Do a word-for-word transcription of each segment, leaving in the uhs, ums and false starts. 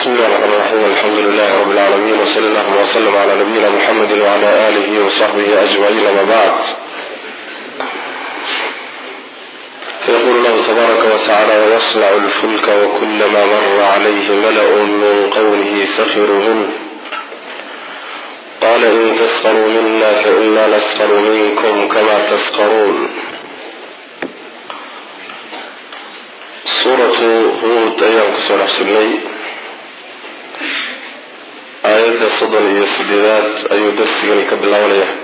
بسم الله الرحمن الرحيم الحمد لله رب العالمين وصلى الله وسلم على نبينا محمد وعلى آله وصحبه أجمعين ما بعد. فيقول الله تبارك وتعالى ويصنع الفلك وكلما مر عليه ملأ من قومه سخروا منه قال إن تسخروا منا فإنا نسخر منكم كما تسخرون. سورة هود أيام كسر حسني آيات صدر يسديدات أيو دستيني كبلاوليه.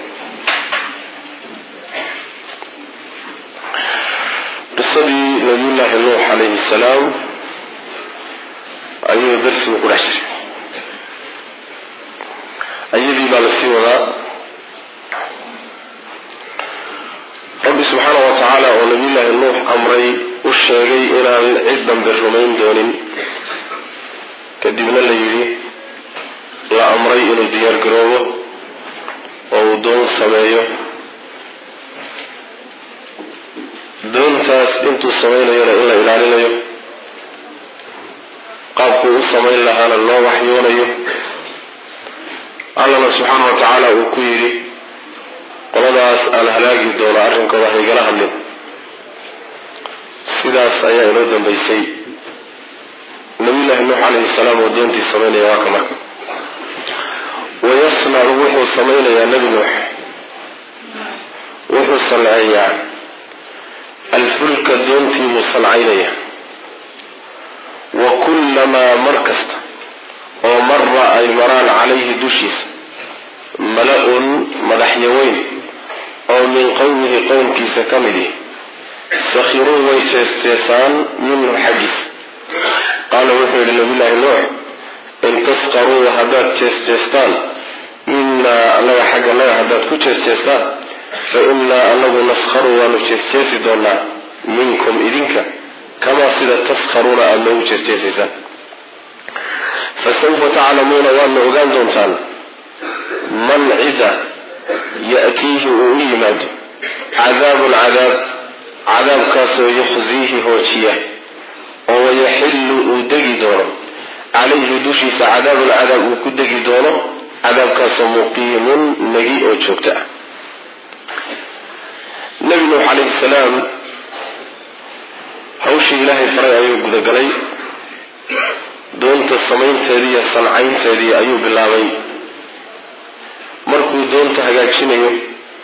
قصدي نبي الله نوح عليه السلام أيو درس وكل عشر أيدي بالسيوة رب سبحانه وتعالى ونبي الله نوح أمري والشيغي إلى عدا بالرمين دون كدبنا الليلي لا أمري إلى ديار قروه ودون سمايه دون تاس انتو السمين يرى إلا إلى ليه قابكو السمين لها الله وحيون يه الله سبحانه وتعالى وكيري قلداس الهلاقي الدولة أرنك وحي قلها منه sidaas ayaa inoo dambaysay nabiyullaahi nuux calayhi salaam oo doontii samaynaya waa ka marka wayasnacu wuxuu samaynayaa nebi nuux wuxuu sanceeyaa alfulka doontii buu sancaynaya wa kullamaa mar kasta oo mara ay maraan calayhi dushiisa mala-un madaxyaweyn oo min qowmihi qowmkiisa ka midi سخروا ويتسيسان منه حديث قال وحي لنبي الله نوح إن تسخروا وهدات تسيسان منا الله حق الله هدات كتسيسان فإنا الله نسخر ونتسيس دونا منكم إذنك كما سيدة تسخرون أنه تسيسان فسوف تعلمون وأن أغان دونتان من عدا يأتيه أوليماد عذاب العذاب عذاب كاسو يخزيه هوشيه ويحل ودقي دونه عليه دوشيس عذاب العذاب وكدقي دونه عذاب كاسو مقيم نجيء وشوكتا. نبي نوح عليه السلام هوشي إلهي فرأي أيوب ذا قلي دون تصمين تارية صنعين تارية أيوب اللعبي مركو دون تهجاكشين أيوب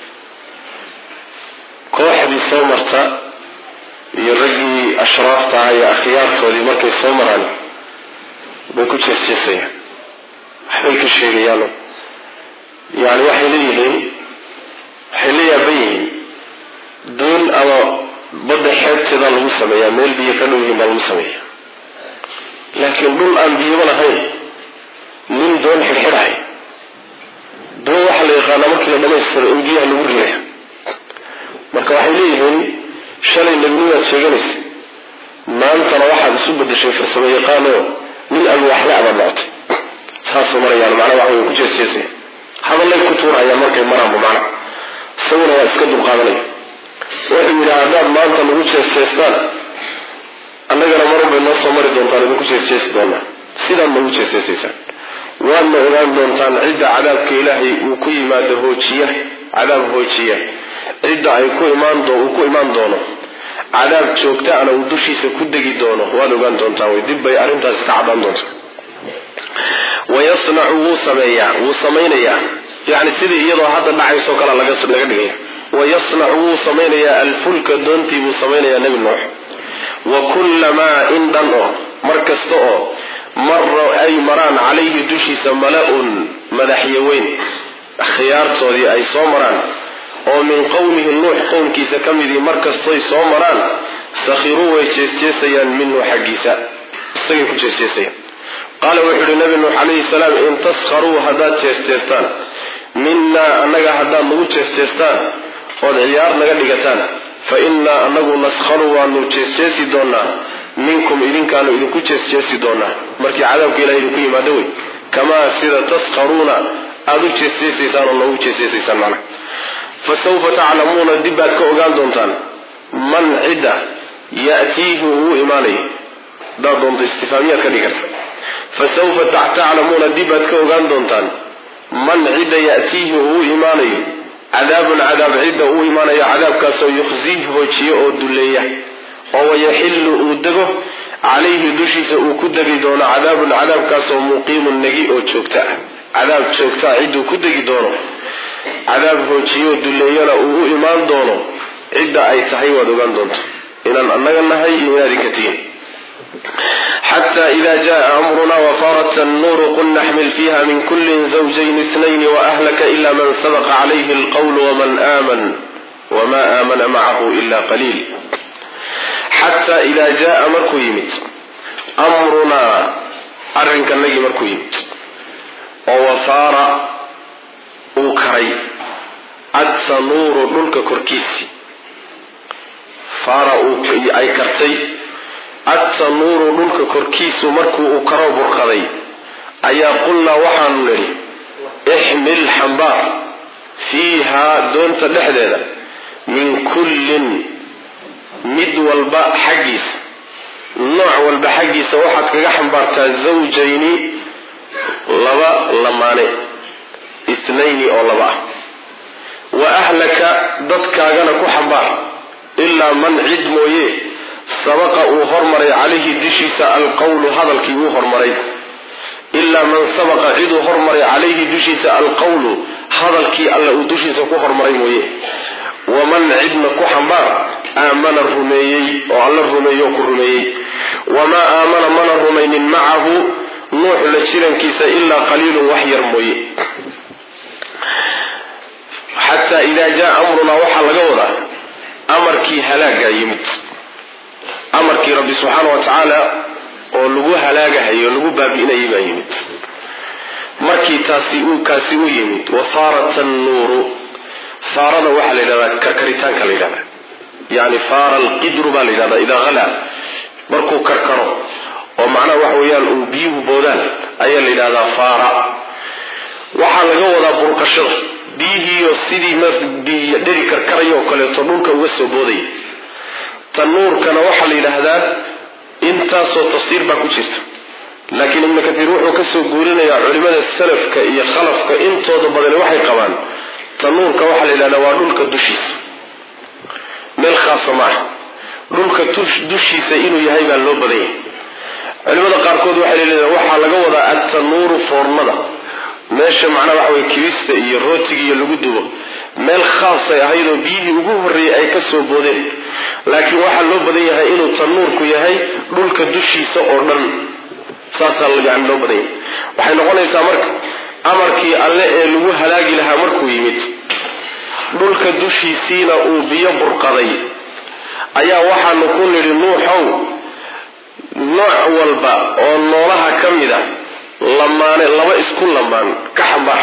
kooxdii soo marta iyo raggii ashraafta iyo akhyaartoodii markay soo maraan bay ku jeesjeesayaan waxbay ka sheegayaan yani waxay leeyihiin waxay la yaaban yihiin doon ama badda xeebteeda lagu sameeyaa meel biyo ka dhow yihiin baa lagu sameeya laakiin dhul aan biyaba lahayn nin doon xirxidhahay doon waxaa la yaqaanaa markii la dhamaystiro in biyaha lagu rilaya marka waxay leeyihiin shalay nabinimaad sheeganaysa maantana waxaad isu bedeshay farsamo yaqaanoo nin alwaaxla abaad noqotay saasuu marayaan macnaa waxa way ku jeesjeesaya hadallay ku tuurayaan markay maraanba macna isaguna waa iska dulqaadanaya wuxuu yidhi haddaad maanta nagu jeesjeestaan annagana marun bay noo soo mari doontaan idinku jeesjeesi doonaa sidaad nagu jeesjeesaysaan waadna ogaan doontaan cidda cadaabka ilaahay uu ku yimaado hoojiya cadaab hoojiya cidda ay ku imaan doo uu ku imaan doono cadaab joogtaana uu dushiisa ku degi doono waad ogaan doontaa way dib bay arrintaasi ka cadaan doontaa. wayasnacu wuu sameeyaa wuu samaynayaa yani sidii iyadoo hadda dhacaysoo kale laga laga dhigaya wayasnacu wuu samaynayaa alfulka doontii buu samaynayaa nebi nuux wa kullamaa in dhan oo mar kasta oo mara ay maraan calayhi dushiisa mala-un madaxyaweyn akhyaartoodii ay soo maraan oo min qowmihi nuux qowmkiisa ka midii markastoy soo maraan sakhiruu way jeesjeesayaan minhu xaggiisa isagay ku jeesjeesayaan. qaala wuxuu uhi nabi nuux calayhi salaam in taskharuu haddaad jeesjeestaan minaa annaga haddaad nagu jeesjeestaan ood ciyaar naga dhigataan fa innaa annagu naskharu waanu jeesjeesi doonaa minkum idinkaanu idinku jeesjeesi doonaa markii cadaabka ilahay idinku yimaado wey kamaa sida taskharuuna aada u jeesjeesaysaan oo nagu jeesjeesaysaan macna fasawfa taclamuuna dib baad ka ogaan doontaan man cidda ya'tiihi uu imaanaya hadaad doonto istifaamiyaad ka dhigarta fasawfa taclamuuna dibaad ka ogaan doontaan man cidda ya'tiihi uu imaanayo cadaabun cadaab cidda uu imaanayo cadaabkaasoo yukhziih hoojiyo oo dulleeya oo wayaxillu uu dego calayhi dushiisa uu ku degi doono cadaabun cadaabkaasoo muqiimun negi oo joogta ah cadaab joogtaa cidduu ku degi doono cadaab hoojiyo oo dulleeyana uu u imaan doono cidda ay tahay waad ogaan doonto inaan annaga nahay iyo inaad idinka tihin حتى إذا جاء أمرنا وفارت النور قل نحمل فيها من كل زوجين اثنين وأهلك إلا من سبق عليه القول ومن آمن وما آمن معه إلا قليل حتى إذا جاء مركو يمت أمرنا أرنك النجي مركو يمت ووفار أوكري أدسى نور نلك كركيسي فار أي كرتي التنور dhulka korkiisu markuu uu karo burqaday ayaa qulna waxaanu niri ihmil xambaar fiiha doonta dhexdeeda min kullin mid walba xaggiisa nooc walba xaggiisa waxaad kaga xambaartaa zawjayni laba lamaane ithnayni oo laba ah wa ahlaka dadkaagana ku xambaar ilaa man cid mooye sabaqa uu hormaray calayhi dushiisa alqawlu hadalkii uu hormaray ilaa man sabaqa ciduu hormaray calayhi dushiisa alqawlu hadalkii alla uu dushiisa ku hormaray mooye waman cidna ku xambaar aamana rumeeyey oo alla rumeeyo ku rumeeyey wamaa aamana mana rumaynin macahu nuux la jirankiisa ilaa qaliilun wax yar mooye xataa idaa jaa amrunaa waxaa laga wadaa amarkii halaagaa yimid amarkii rabbi subxaana wa tacaala oo lagu halaagahayo lagu baabi'inayay baa yimid markii taasi uu kaasi u yimid wafaarat annuuru faarada waxaa la yidhahdaa karkaritaanka la yidhahdaa yani faara alqidru baa la yidhahdaa idaa halaa markuu karkaro oo macnaha waxa weeyaan uu biyuhu boodaan ayaa la yidhahdaa faara waxaa laga wadaa burqashada biyihiiyo sidii dheri karkaraya oo kaleeto dhulka uga soo boodaya tanuurkana waxaa la yidhaahdaa intaasoo tafsiir baa ku jirta laakiin ibnu kathiir wuxuu kasoo guurinayaa culimada salafka iyo khalafka intooda badani waxay qabaan tanuurka waxaa la yidhahdaa waa dhulka dushiisa meel khaasa maaha dhulka dushiisa inuu yahay baa loo badan yahay culimada qaarkood waxay leedahay waxaa laga wadaa atanuuru foornada meesha macnaha waxa weye kibista iyo rootiga iyo lagu dubo meel khaasay ahayd oo biyihii ugu horreeyey ay ka soo boodeen laakiin waxaa loo badan yahay inuu tanuurku yahay dhulka dushiisa oo dhan saasaa yani loo badan yahay waxay noqonaysaa marka amarkii alle ee lagu halaagi lahaa markuu yimid dhulka dushiisiina uu biyo burqaday ayaa waxaanu ku nidhi nuuxow nooc walba oo noolaha ka mid a lamaane laba isku lamaan ka xambaar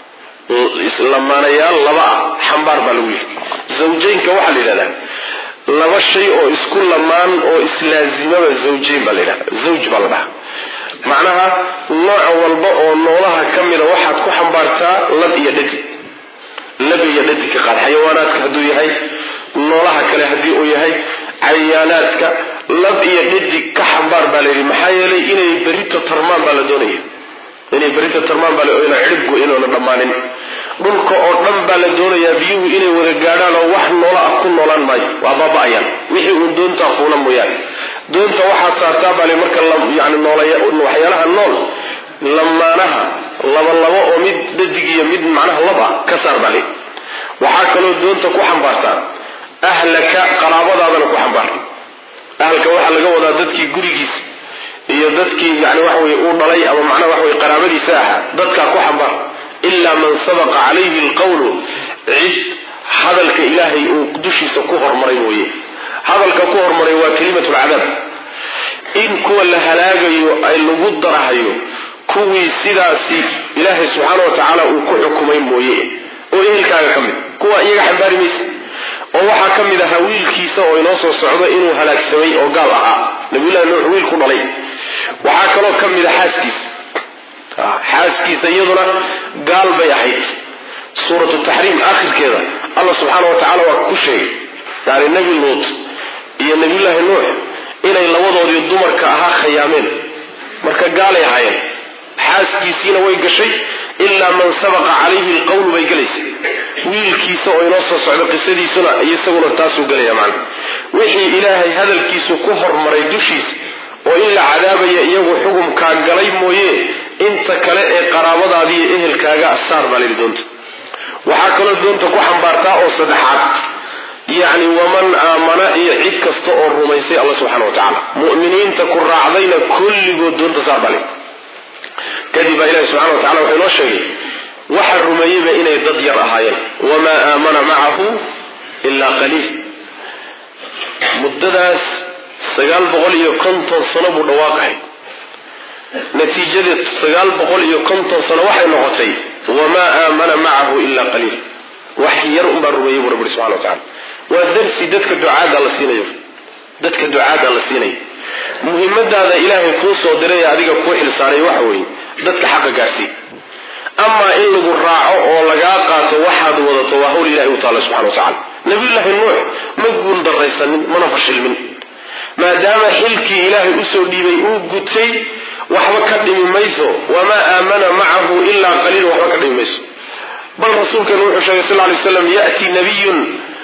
lamaanayaal laba ah xambaar baa lagu yidhi zawjaynka waxaa la yidhahdaa laba shay oo isku lamaan oo islaazimaba zawjayn baa la yidhahdaa zawj baa la dhahaa macnaha nooc walba oo noolaha ka mida waxaad ku xambaartaa lab iyo dhadig lab iyo dhadig ka qaad xayawaanaadka hadduu yahay noolaha kale haddii uu yahay cayaanaadka lab iyo dhadig ka xambaar baa la yidhi maxaa yeelay inay berito tarmaan baa la doonaya inay berito tarmaan baa la ciribgu inuuna dhammaanin dhulka oo dhan baa la doonayaa biyuhu inay wada gaadhaan oo wax noola ah ku noolaan maayo waa baaba-ayaan wixii uun doontaa fuula mooyaane doonta waxaad saartaa baa la marka yani noolaya waxyaalaha nool lamaanaha laba labo oo mid dhadig iyo mid macnaha lab ah ka saar baa la waxaa kaloo doonta ku xambaartaa ahlaka qaraabadaadana ku xambaar ahalka waxaa laga wadaa dadkii gurigiisa iyo dadkii yani waxa weye uu dhalay ama macnaha waxa weye qaraabadiisa ahaa dadkaa ku xambaar ilaa man sabaqa calayhi alqawlu cid hadalka ilaahay uu dushiisa ku hormaray mooye hadalka ku hormaray waa kelimatu lcadaab in kuwa la halaagayo ay lagu darahayo kuwii sidaasi ilaahay subxaana wa tacaala uu ku xukumay mooye oo ehelkaaga ka mid kuwa iyaga xambaari maysa oo waxaa ka mid ahaa wiilkiisa oo inoo soo socdo inuu halaagsamay oo gaal ahaa nabiyullahi nuux wiil ku dhalay waxaa kaloo ka mid a xaaskiisa xaaskiisa iyaduna gaal bay ahayd suuratu taxriim aakhirkeeda allah subxaana wa tacala waa ku sheegay yani nebi luut iyo nabiyullaahi nuux inay labadoodii dumarka ahaa khayaameen marka gaalay ahaayeen xaaskiisiina way gashay ilaa man sabaqa calayhi alqawlu bay galaysa wiilkiisa oo inoo soo socda qisadiisuna isaguna taasuu galaya macna wixii ilaahay hadalkiisu ku hormaray dushiisa oo in la cadaabaya iyagu xukumkaa galay mooye inta kale ee qaraabadaadii iyo ehelkaaga asaar baa layidhi doonta waxaa kaloo doonta ku xambaartaa oo saddexaad yacni waman aamana iyo cid kasta oo rumaysay alla subxana wa tacaala mu'miniinta ku raacdayna kulligood doonta saar baa layidhi kadib baa ilahi subxana wa tacala wuxuu inoo sheegay waxa rumeeyeyba inay dad yar ahaayeen wamaa aamana macahu ilaa qaliil muddadaas sagaal boqol iyo konton sano buu dhawaaqahay natiijadeed sagaal boqol iyo konton sano waxay noqotay wamaa aamana macahu ilaa qaliil wax yar unbaa rumeeyey buu rabbi subxana wa tacala waa darsi dadka ducaada la siinayo dadka ducaada la siinayo muhiimadaada ilaahay kuu soo diray adiga kuu xilsaaray waxa weeye dadka xaqa gaarsii amaa in lagu raaco oo lagaa qaato waxaad wadato waa hawl ilahay u taala subxana wa tacala nabiyullaahi nuux ma guul daraysanin mana fashilmin maadaama xilkii ilaahay usoo dhiibay uu gutay waxba ka dhimi mayso wamaa aamana macahu ilaa qaliil waxba ka dhimi mayso bal rasuulkeenu wuxuu sheegay sal lay slam ya'ti nabiyun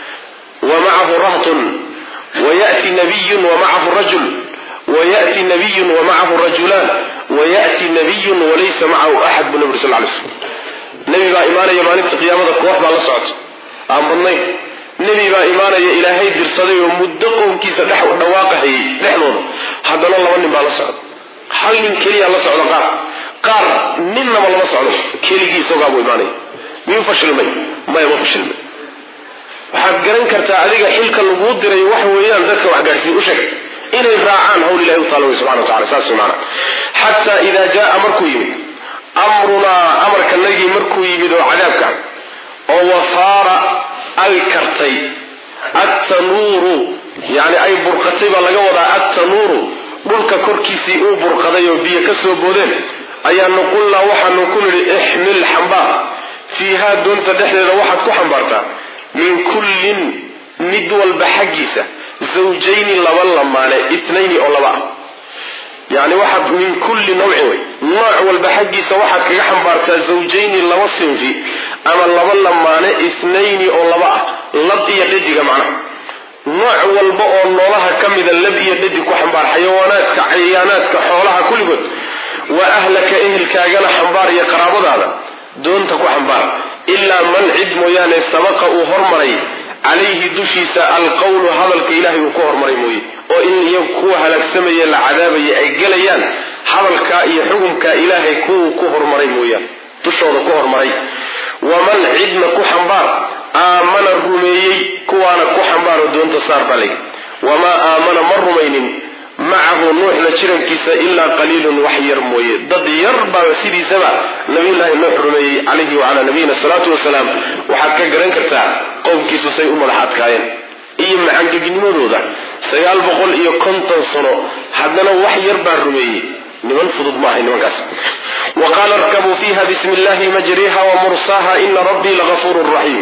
wa macahu rahtun ويأتي نبي ومعه رجل ويأتي نبي ومعه رجلان ويأتي نبي وليس معه أحد بالنبي صلى الله عليه وسلم نبي با إيمانا يمانك قيامة كوح با لصعد أمرني نبي با إيمانا إلهي درصدي ومدقهم كيسا نحو نواقحي نحنون حدنا الله ونبا لصعد حل من كليا لصعد قار قار ننا ما لصعد كلي كيسا قابو إيماني مين فشل مي ما يبا فشل مي waxaad garan kartaa adiga xilka lagu diray wax weeyaan dadka wax gaarsiin u sheeg inay raacaan hawl ilaahay u taala subhanahu wa ta'ala saas sumaana hatta idha jaa markuu yimid amruna amarka nagi markuu yimid oo cadaabka oo wafaara ay kartay at-tanuru yani ay burqatay ba laga wadaa at-tanuru dhulka korkiisii uu burqaday oo biyo ka soo boodeen ayaanu qulna waxaanu ku niri ihmil hamba fiha dunta dhexdeeda waxaad ku xambaartaa من كل ندوى البحجيسة زوجين لبا لمانة اثنين او لبا يعني واحد من كل نوع نوع والبحجيسة واحد كيحن بارتا زوجين لبا صنفي اما لبا لمانة اثنين او لبا لب يددك معنا نوع والبا والنولها كمدا لب يددك وحنبار حيوانات كعيانات كحولها كل قد واهلك اهل كاقل حنبار يقرابض هذا دونتك وحنبار إلا من عد موياني سبق وهرمري عليه دشيس القول هذا الإلهي وكهرمري موي وإن يكوها لك سمي العذاب يأجليان هذا الكائي حكم كإلهي كو كهرمري مويان تشعر كهرمري ومن عدنا كحنبار آمن الرميي كوانا كحنبار دون تصار بلي وما آمن مرمين معه نوح لشرم كيسا إلا قليل وحير مويه ضد يربى سيدي سبع نبي الله نوح رمي عليه وعلى نبينا الصلاة والسلام وحكا قرن كرتا قوم كيسو سي أم الحاد كاين إيا معانك جنمو ذا سيال بقول إيا كنتن صنو حدنا وحي يربى الرمي نمن فضد معه نمن كاس وقال اركبوا فيها بسم الله مجريها ومرساها إن ربي لغفور رحيم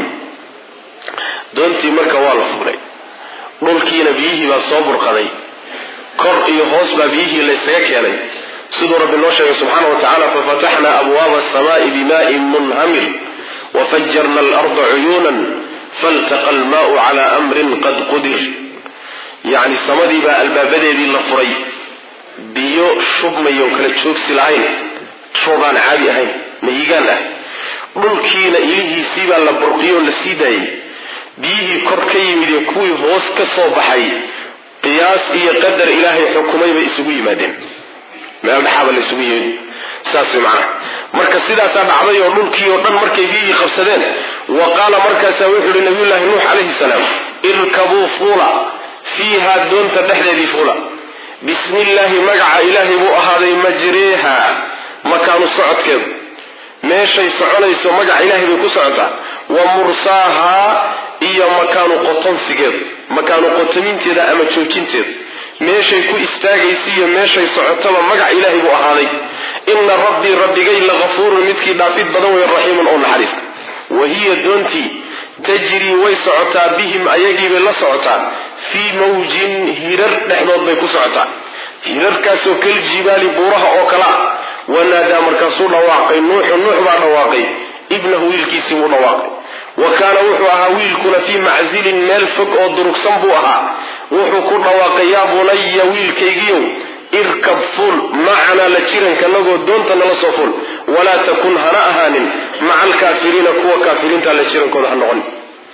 دونتي مركا والفوري ملكي نبيه بصبر قضي كر يهوس بابيه ليسيك يعني سيد رب الله سبحانه وتعالى ففتحنا أبواب السماء بماء منهمر وفجرنا الأرض عيونا فالتقى الماء على أمر قد قدر يعني السماء بقى البابدة دي اللفري بيو شب ميو كانت شوك سلعين شوبان عادي هين ميقان له ملكين إليه سيبا لبرقيو لسيداي بيه كركي مليكوي هوس كصوبحي قياس إيا قدر إلهي حكمي بإسوي مادين ما بحاول إسوي ساسي معنا مركز سيدا سابع عضي وملكي ورن مركي فيه خفسدين وقال مركز سويح لنبي الله نوح عليه السلام اركبوا فولا فيها دون تدحل ذي فولا بسم الله مقع إلهي بؤهاذي مجريها مكان الصعد كذب ماشي سعوليس ومقع إلهي بكو سعودها ومرساها إيا مكان قطن سكذب مكان قطمين تيدا أما تشوكين تيدا ماشي كو استاغيسي ماشي سعودها مقع إلهي بؤهاذي إن ربي ربي جاي لغفور متكي دافيد بدوي الرحيم أول حريف وهي دونتي تجري ويسعتا بهم أيجي بالله سعتا في موج هرر نحن بيكو سعتا hirarkaasoo kal jibaali buuraha oo kala wanaadaa markaasuu dhawaaqay nuuxu nuux baa dhawaaqay ibnahu wiilkiisii buu dhawaaqay wa kaana wuxuu ahaa wiilkuna fii maczilin meel fog oo durugsan buu ahaa wuxuu ku dhawaaqay yaa bunaya wiilkaygiyow irkab fuul macanaa la jirankanagoo doonta nala soo fuul walaa takun hana ahaanin maca alkaafiriina kuwa kaafiriinta la jirankooda ha noqon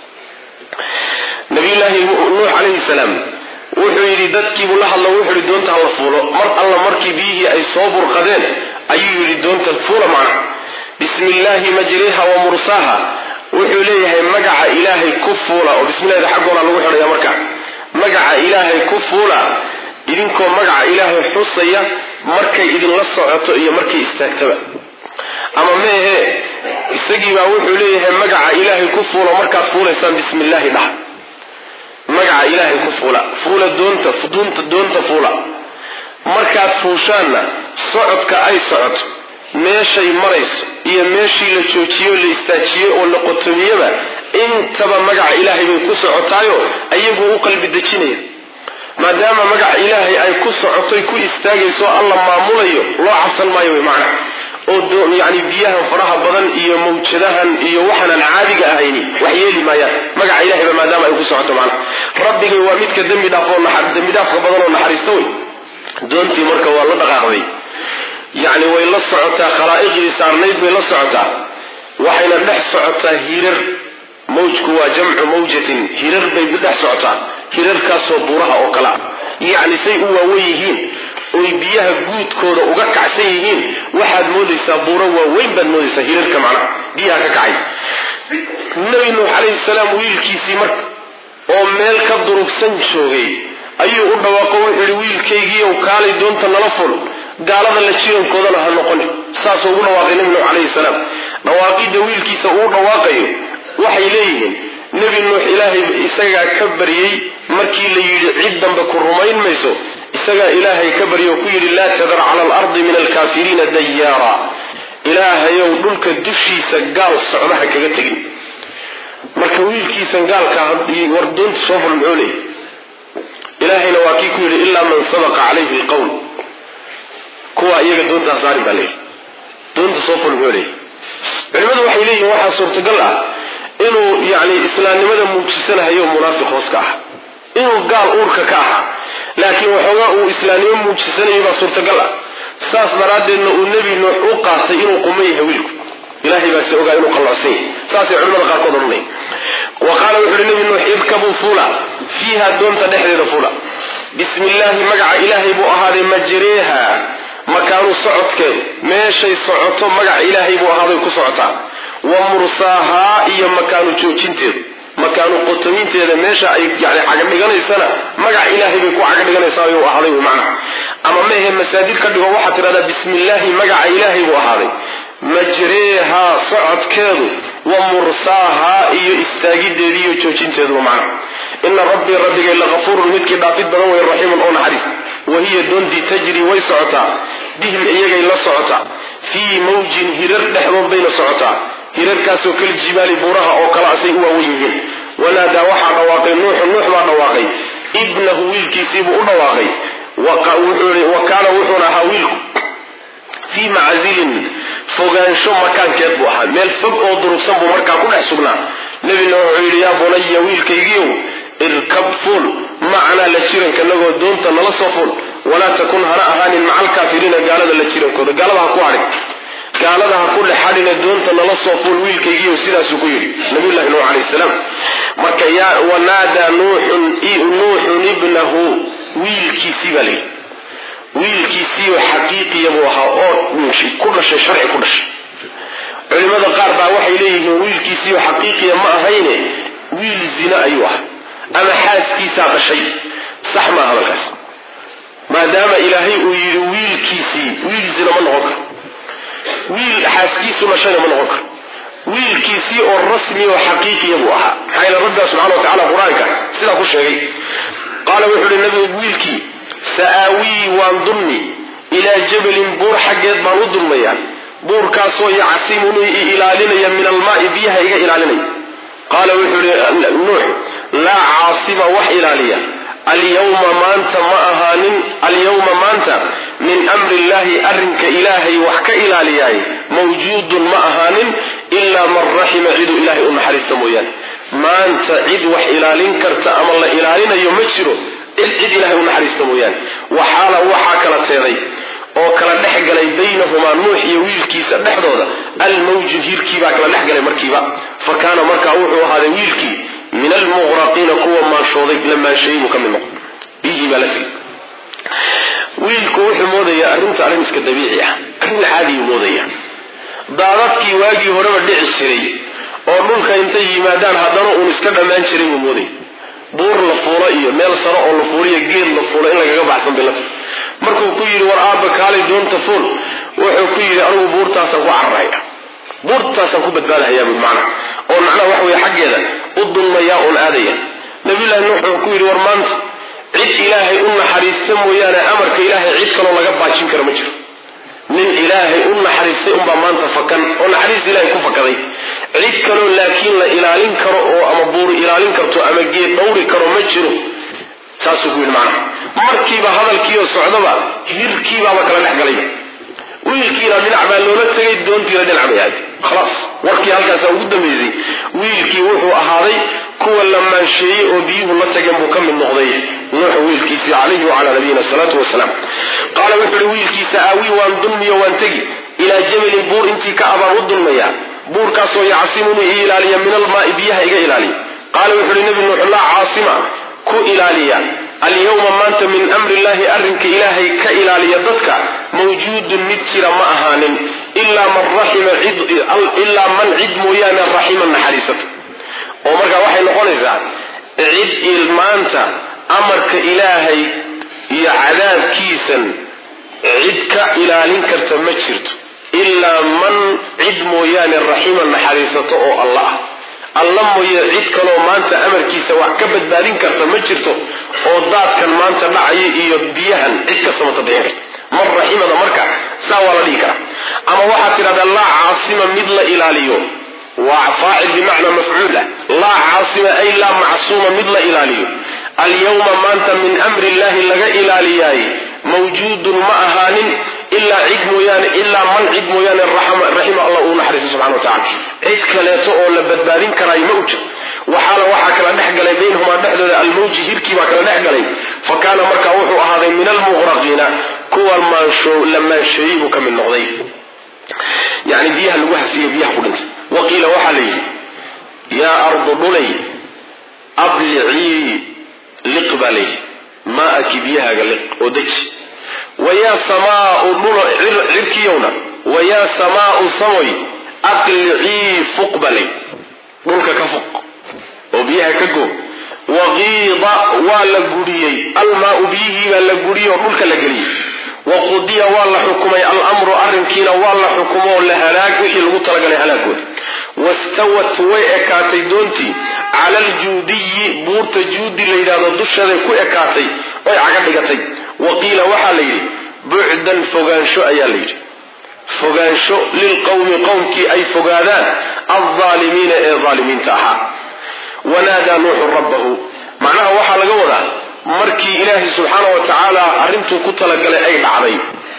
nabiyullaahi nuux calayhi salaam wuxuu yidhi dadkiibuu la hadlo wuxuu yidhi doonta hala fuulo mar alla markii biyihii ay soo burqadeen ayuu yidhi doonta fuula macna bismi illaahi majriha wa mursaaha wuxuu leeyahay magaca ilaahay ku fuula oo bismillahi xaggoona lagu xidhaya marka magaca ilaahay ku fuula idinkoo magaca ilaahay xusaya markay idinla socoto iyo markay istaagtaba ama meehe isagiibaa wuxuu leeyahay magaca ilaahay ku fuula markaad fuulaysaan bismi illaahi dhaha magaca ilaahay ku fuula fuula doonta doonta doonta fuula markaad fuushaanna socodka ay socoto meeshay marayso iyo meeshii la joojiyo la istaajiyo oo la qotomiyaba intaba magaca ilaahay bay ku socotaayo ayaguu u qalbi dejinaya maadaama magaca ilaahay ay ku socotoy ku istaagayso alla maamulayo loo cabsan maayo way macna oo yani biyahan faraha badan iyo mawjadahan iyo waxaanan caadiga ahayni wax yeeli maayaan magaca ilahayba maadaama ay ku socoto macna rabbigay waa midka dembi dhaaf oo dembi dhaafka badan oo naxariista wey doontii marka waa la dhaqaaqday yani way la socotaa khalaa'iqdii saarnayd bay la socotaa waxayna dhex socotaa hirar mawjku waa jamcu mawjatin hirar bay dhex socotaa hirarkaasoo buuraha oo kala yacni say u waaweyn yihiin oy biyaha guudkooda uga kacsan yihiin waxaad moodaysaa buuro waaweyn baad moodaysaa hirarka macna biyaha ka kacay nabi nuux calayhi salaam wiilkiisii marka oo meel ka durugsan joogay ayuu u dhawaaqo wuxuu yihi wiilkaygiiyow kaalay doonta nala ful gaalada la jirankoodana ha noqoni saasuu ugu dhawaaqay nabi nuux calayhi salaam dhawaaqidda wiilkiisa uu dhawaaqayo waxay leeyihiin nebi nuux ilaahay isagaa ka baryey markii la yidhi cid dambe ku rumayn mayso isagaa ilaahay ka baryo ku yidhi laa tadar cala alardi min alkaafiriina dayaara ilaahayow dhulka dushiisa gaal socdaha kaga tegin marka wiilkiisan gaalka war doonta soo ful muxuu leeyay ilaahayna waa kii ku yidhi ilaa man sabaqa calayhi alqowl kuwa iyaga doontaa saarin baa leeyahy doonta soo ful muxuu leeyay culimadu waxay leeyihin waxaa suurtagal ah inuu yani islaamnimada muujisanahayo munaafiq hoos ka ah inuu gaal uurka ka ahaa laakiin waxoogaa uu islaamnimo muujisanayo baa suurtagal ah saas daraaddeedna uu nebi nuux u qaatay inuu quman yahay wiilku ilaahay baase ogaa inuu qallocsan yahay saasay culimada qaarkood odhanay wa qaala wuxu uhi nebi nuux irkabuu fuula fiiha doonta dhexdeeda fuula bismi illaahi magaca ilaahay buu ahaaday majreeha makaanu socodkeedu meeshay socoto magaca ilaahay buu ahaaday ku socotaa wa mursaahaa iyo makaanu joojinteedu makaanu qotominteeda meesha ay yani cagadhiganaysana magaca ilaahay bay ku cagadhiganaysaa ayuu ahaaday wy macnaha ama mehe masaadir ka dhigo waxaad tidhahdaa bismi illaahi magaca ilaahay buu ahaaday majreehaa socodkeedu wa mursaahaa iyo istaagideedu iyo joojinteeduba macnaha ina rabbii rabbigay lagafuurun midkii dhaafid badan way raxiimun oo naxariis wahiya doontii tajri way socotaa bihim iyagay la socotaa fii mawjin hirar dhexdood bayna socotaa hirarkaasoo kal jibaali buuraha oo kala asay u waawen yihiin wanaadaa waxaa dhawaaqay nuuxu nuux baa dhawaaqay ibnahu wiilkiisiibuu u dhawaaqay wa kaana wuxuuna ahaa wiilku fii maczilin fogaansho makaankeed buu ahaa meel fog oo durugsan buu markaa ku dhex sugnaa nebina wuxuu yidhi yaa bunaya wiilkaygiiow irkab fuul macanaa la jirankanagoo doonta nala soo fuul walaa takun hana ahaanin maca alkaafiriina gaalada la jirankooda gaalada ha ku hadhin gaalada ha ku dhex hadhina doonta nala soo fuul wiilkaygiiyo sidaasuu ku yidhi nabiyullahi nuux calayhi salaam marka yaa wanaadaa nuuxun nuuxun ibnahu wiilkiisii baa layidhi wiilkiisiioo xaqiiqiya buu ahaa oo ku dhashay sharci ku dhashay culimada qaar baa waxay leeyihiin wiilkiisiioo xaqiiqiya ma ahayne wiil zina ayuu ahaa ama xaaskiisaa dhashay sax maa hadalkaas maadaama ilaahay uu yidhi wiilkiisii wiil zina ma noqon karo wiil xaaskiisu dhashayna ma noqon karo wiilkiisii oo rasmi oo xaqiiqiya buu ahaa maxaa yeele rabbiga subxana wa tacala qur-aanka sidaa ku sheegay qaala wuxuu uhi nabigu wiilkii sa'aawii waan dulmi ilaa jabalin buur xaggeed baan u dulmayaa buurkaasoo yacsimuni i ilaalinaya min almaai biyaha iga ilaalinaya qaala wuxuu ihi nuux laa caasima wax ilaaliya alyawma maanta ma ahaanin alyawma maanta min amri illahi arrinka ilaahay wax ka ilaaliyaay mawjuudun ma ahaanin ilaa man raxima cidu ilaahay u naxariista mooyaane maanta cid wax ilaalin karta ama la ilaalinayo ma jiro cid ilaahay u naxariista mooyaane waxaala waxaa kala teeday oo kala dhex galay baynahumaa nuux iyo wiilkiisa dhexdooda almawju hiirkii baa kala dhex galay markiiba fa kaana markaa wuxuu ahaaday wiilkii min almuqraqiina kuwa maanshooday la maansheeyey buu ka mid noqon biyihii baa la tegi wiilku wuxuu moodayaa arrinta arrin iska dabiici ah arrin caadiyuu moodaya daadadkii waagii horeba dhici jiray oo dhulka intay yimaadaan haddana uun iska dhammaan jiray buu moodaya buur la fuulo iyo meel saro oo la fuuliyo geed la fuulo in lagaga baxsan bay la tahay markuu ku yidhi war aabba kaalay doonta fuul wuxuu ku yidhi anigu buurtaasaan ku cararaya buurtaasaan ku badbaadahayaa bui macna oo macnaha waxa weye xaggeeda u dulmayaa uun aadaya nabiyullahi nuux wuxuu ku yidhi war maanta cid ilaahay u naxariista mooyaane amarka ilaahay cid kaloo laga baajin kara ma jiro nin ilaahay u naxariistay unbaa maanta fakan oo naxariis ilaahay ku fakaday cid kaloo laakiin la ilaalin karo oo ama buur ilaalin karto ama geed dhawri karo ma jiro saasuu ku yidhi macnaha markiiba hadalkiioo socdaba hirkiibaaba kala dhex galay wiilkiina dhinac baa loola tegay doontiina dhinac bay ahayd khalaas warkii halkaasaa ugu dambaysay wiilkii wuxuu ahaaday kuwa la maansheeyey oo biyuhu la tageen buu ka mid noqday nuux wiilkiisii calayhi wacalaa nabiyina salaatu wasalaam qaala wuxuu ihi wiilkiisa aawii waan dulmiyo waan tegi ilaa jabalin buur intii ka abaan u dulmayaa buurkaasoo yacsimuni ii ilaaliya min almaai biyaha iga ilaaliya qaala wuxuu ihi nabi nuux laa caasima ku ilaaliya alyawma maanta min amri illahi arrinka ilaahay ka ilaaliya dadka mawjuudun mid jira ma ahaanin ilaa man raxima cid ilaa man cid mooyaane raxima naxariisata oo markaa waxay noqonaysaa cid maanta amarka ilaahay iyo cadaabkiisan cid ka ilaalin karta ma jirto ilaa man cid mooyaane raxima naxariisato oo alla ah alla mooye cid kaloo maanta amarkiisa wax ka badbaadin karta ma jirto oo daadkan maanta dhacaya iyo biyahan cid ka samata bixin karta man raximada marka saa waa la dhihi karaa ama waxaad tidhahdaa laa caasima mid la ilaaliyo waa faacil bimacnaa mafcuula laa caasima ay laa macsuuma mid la ilaaliyo alyawma maanta min amri illahi laga ilaaliyaay mawjuudun ma ahaanin ilaa cid mooyaane ilaa man cid mooyaane raxima allah uu naxariiso subxana wa tacala cid kaleeto oo la badbaadin karaayo ma u jiro waxaana waxaa kala dhex galay baynahumaa dhexdooda almawji hirkii baa kala dhex galay fa kaana markaa wuxuu ahaaday min almuqraqiina kuwa maansho la maansheeyey buu ka mid noqday yani biyaha lagu hasiiye biyaha ku dhintay waqiila waxaa la yidhi yaa ardu dhulay ablicii liq baa layidhi maa'aki biyahaaga liq oo deji wayaa samaau dhulo cirkiyowna wayaa samaau samoy aqlicii fuq baa layidhi dhulka ka fuq oo biyaha ka go waqiida waa la guriyey almaau biyihii baa la guriyey oo dhulka la geliyey waqudiya waa la xukumay alamru arrinkiina waa la xukumoo la halaag wixii lagu talagalay halaagooda wastawat way ekaatay doontii cala aljuudiyi buurta juudi la yidhahdo dushaday ku ekaatay oy caga dhigatay waqiila waxaa la yidhi bucdan fogaansho ayaa la yidhi fogaansho lilqowmi qowmkii ay fogaadaan aldaalimiina ee daalimiinta ahaa wanaadaa nuuxu rabbahu macnaha waxaa laga wadaa markii ilaahay subxaana wa tacaala arrintuu ku talagalay ay dhacday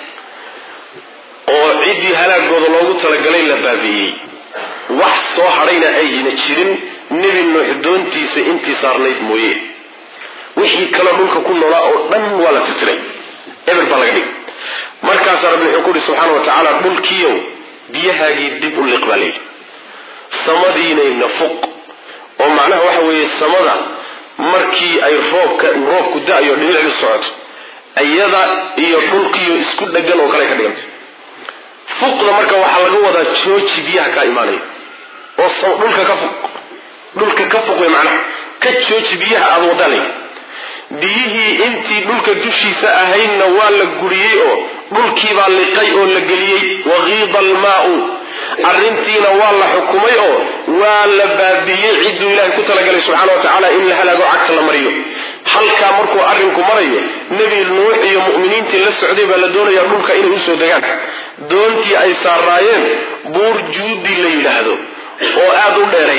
oo ciddii halaagooda loogu talagalay la baabi'iyey wax soo hadhayna ayna jirin nebi nuux doontiisa intii saarnayd mooye wixii kale dhulka ku noolaa oo dhan waa la tisiray eber baa laga dhigay markaasaa rabbi wuxuu ku uhi subxaana wa tacaala dhulkiiyow biyahaagii dib u liq baa layidhi samadiinayna fuq oo macnaha waxa weeye samada markii ay roobka roobku da-yo dhibicdu socoto iyada iyo dhulkiiyo isku dhagan oo kale ka dhigantay fuqda marka waxaa laga wadaa jooji biyaha kaa imaanaya oo dhulka ka fuq dhulka ka fuq wey macnaha ka jooji biyaha aada wadalay biyihii intii dhulka dushiisa ahaydna waa la guriyey oo dhulkiibaa liqay oo la geliyey waqiida almaau arrintiina waa la xukumay oo waa la baabiyey cidduu ilaahay ku talagalay subxaana wa tacaala in la halaago cagta la mariyo halkaa markuu arrinku marayo nebi nuux iyo mu'miniintii la socday baa la doonayaa dhulka inay usoo degaan doontii ay saaraayeen buur juudi la yidhaahdo oo aada u dheerayd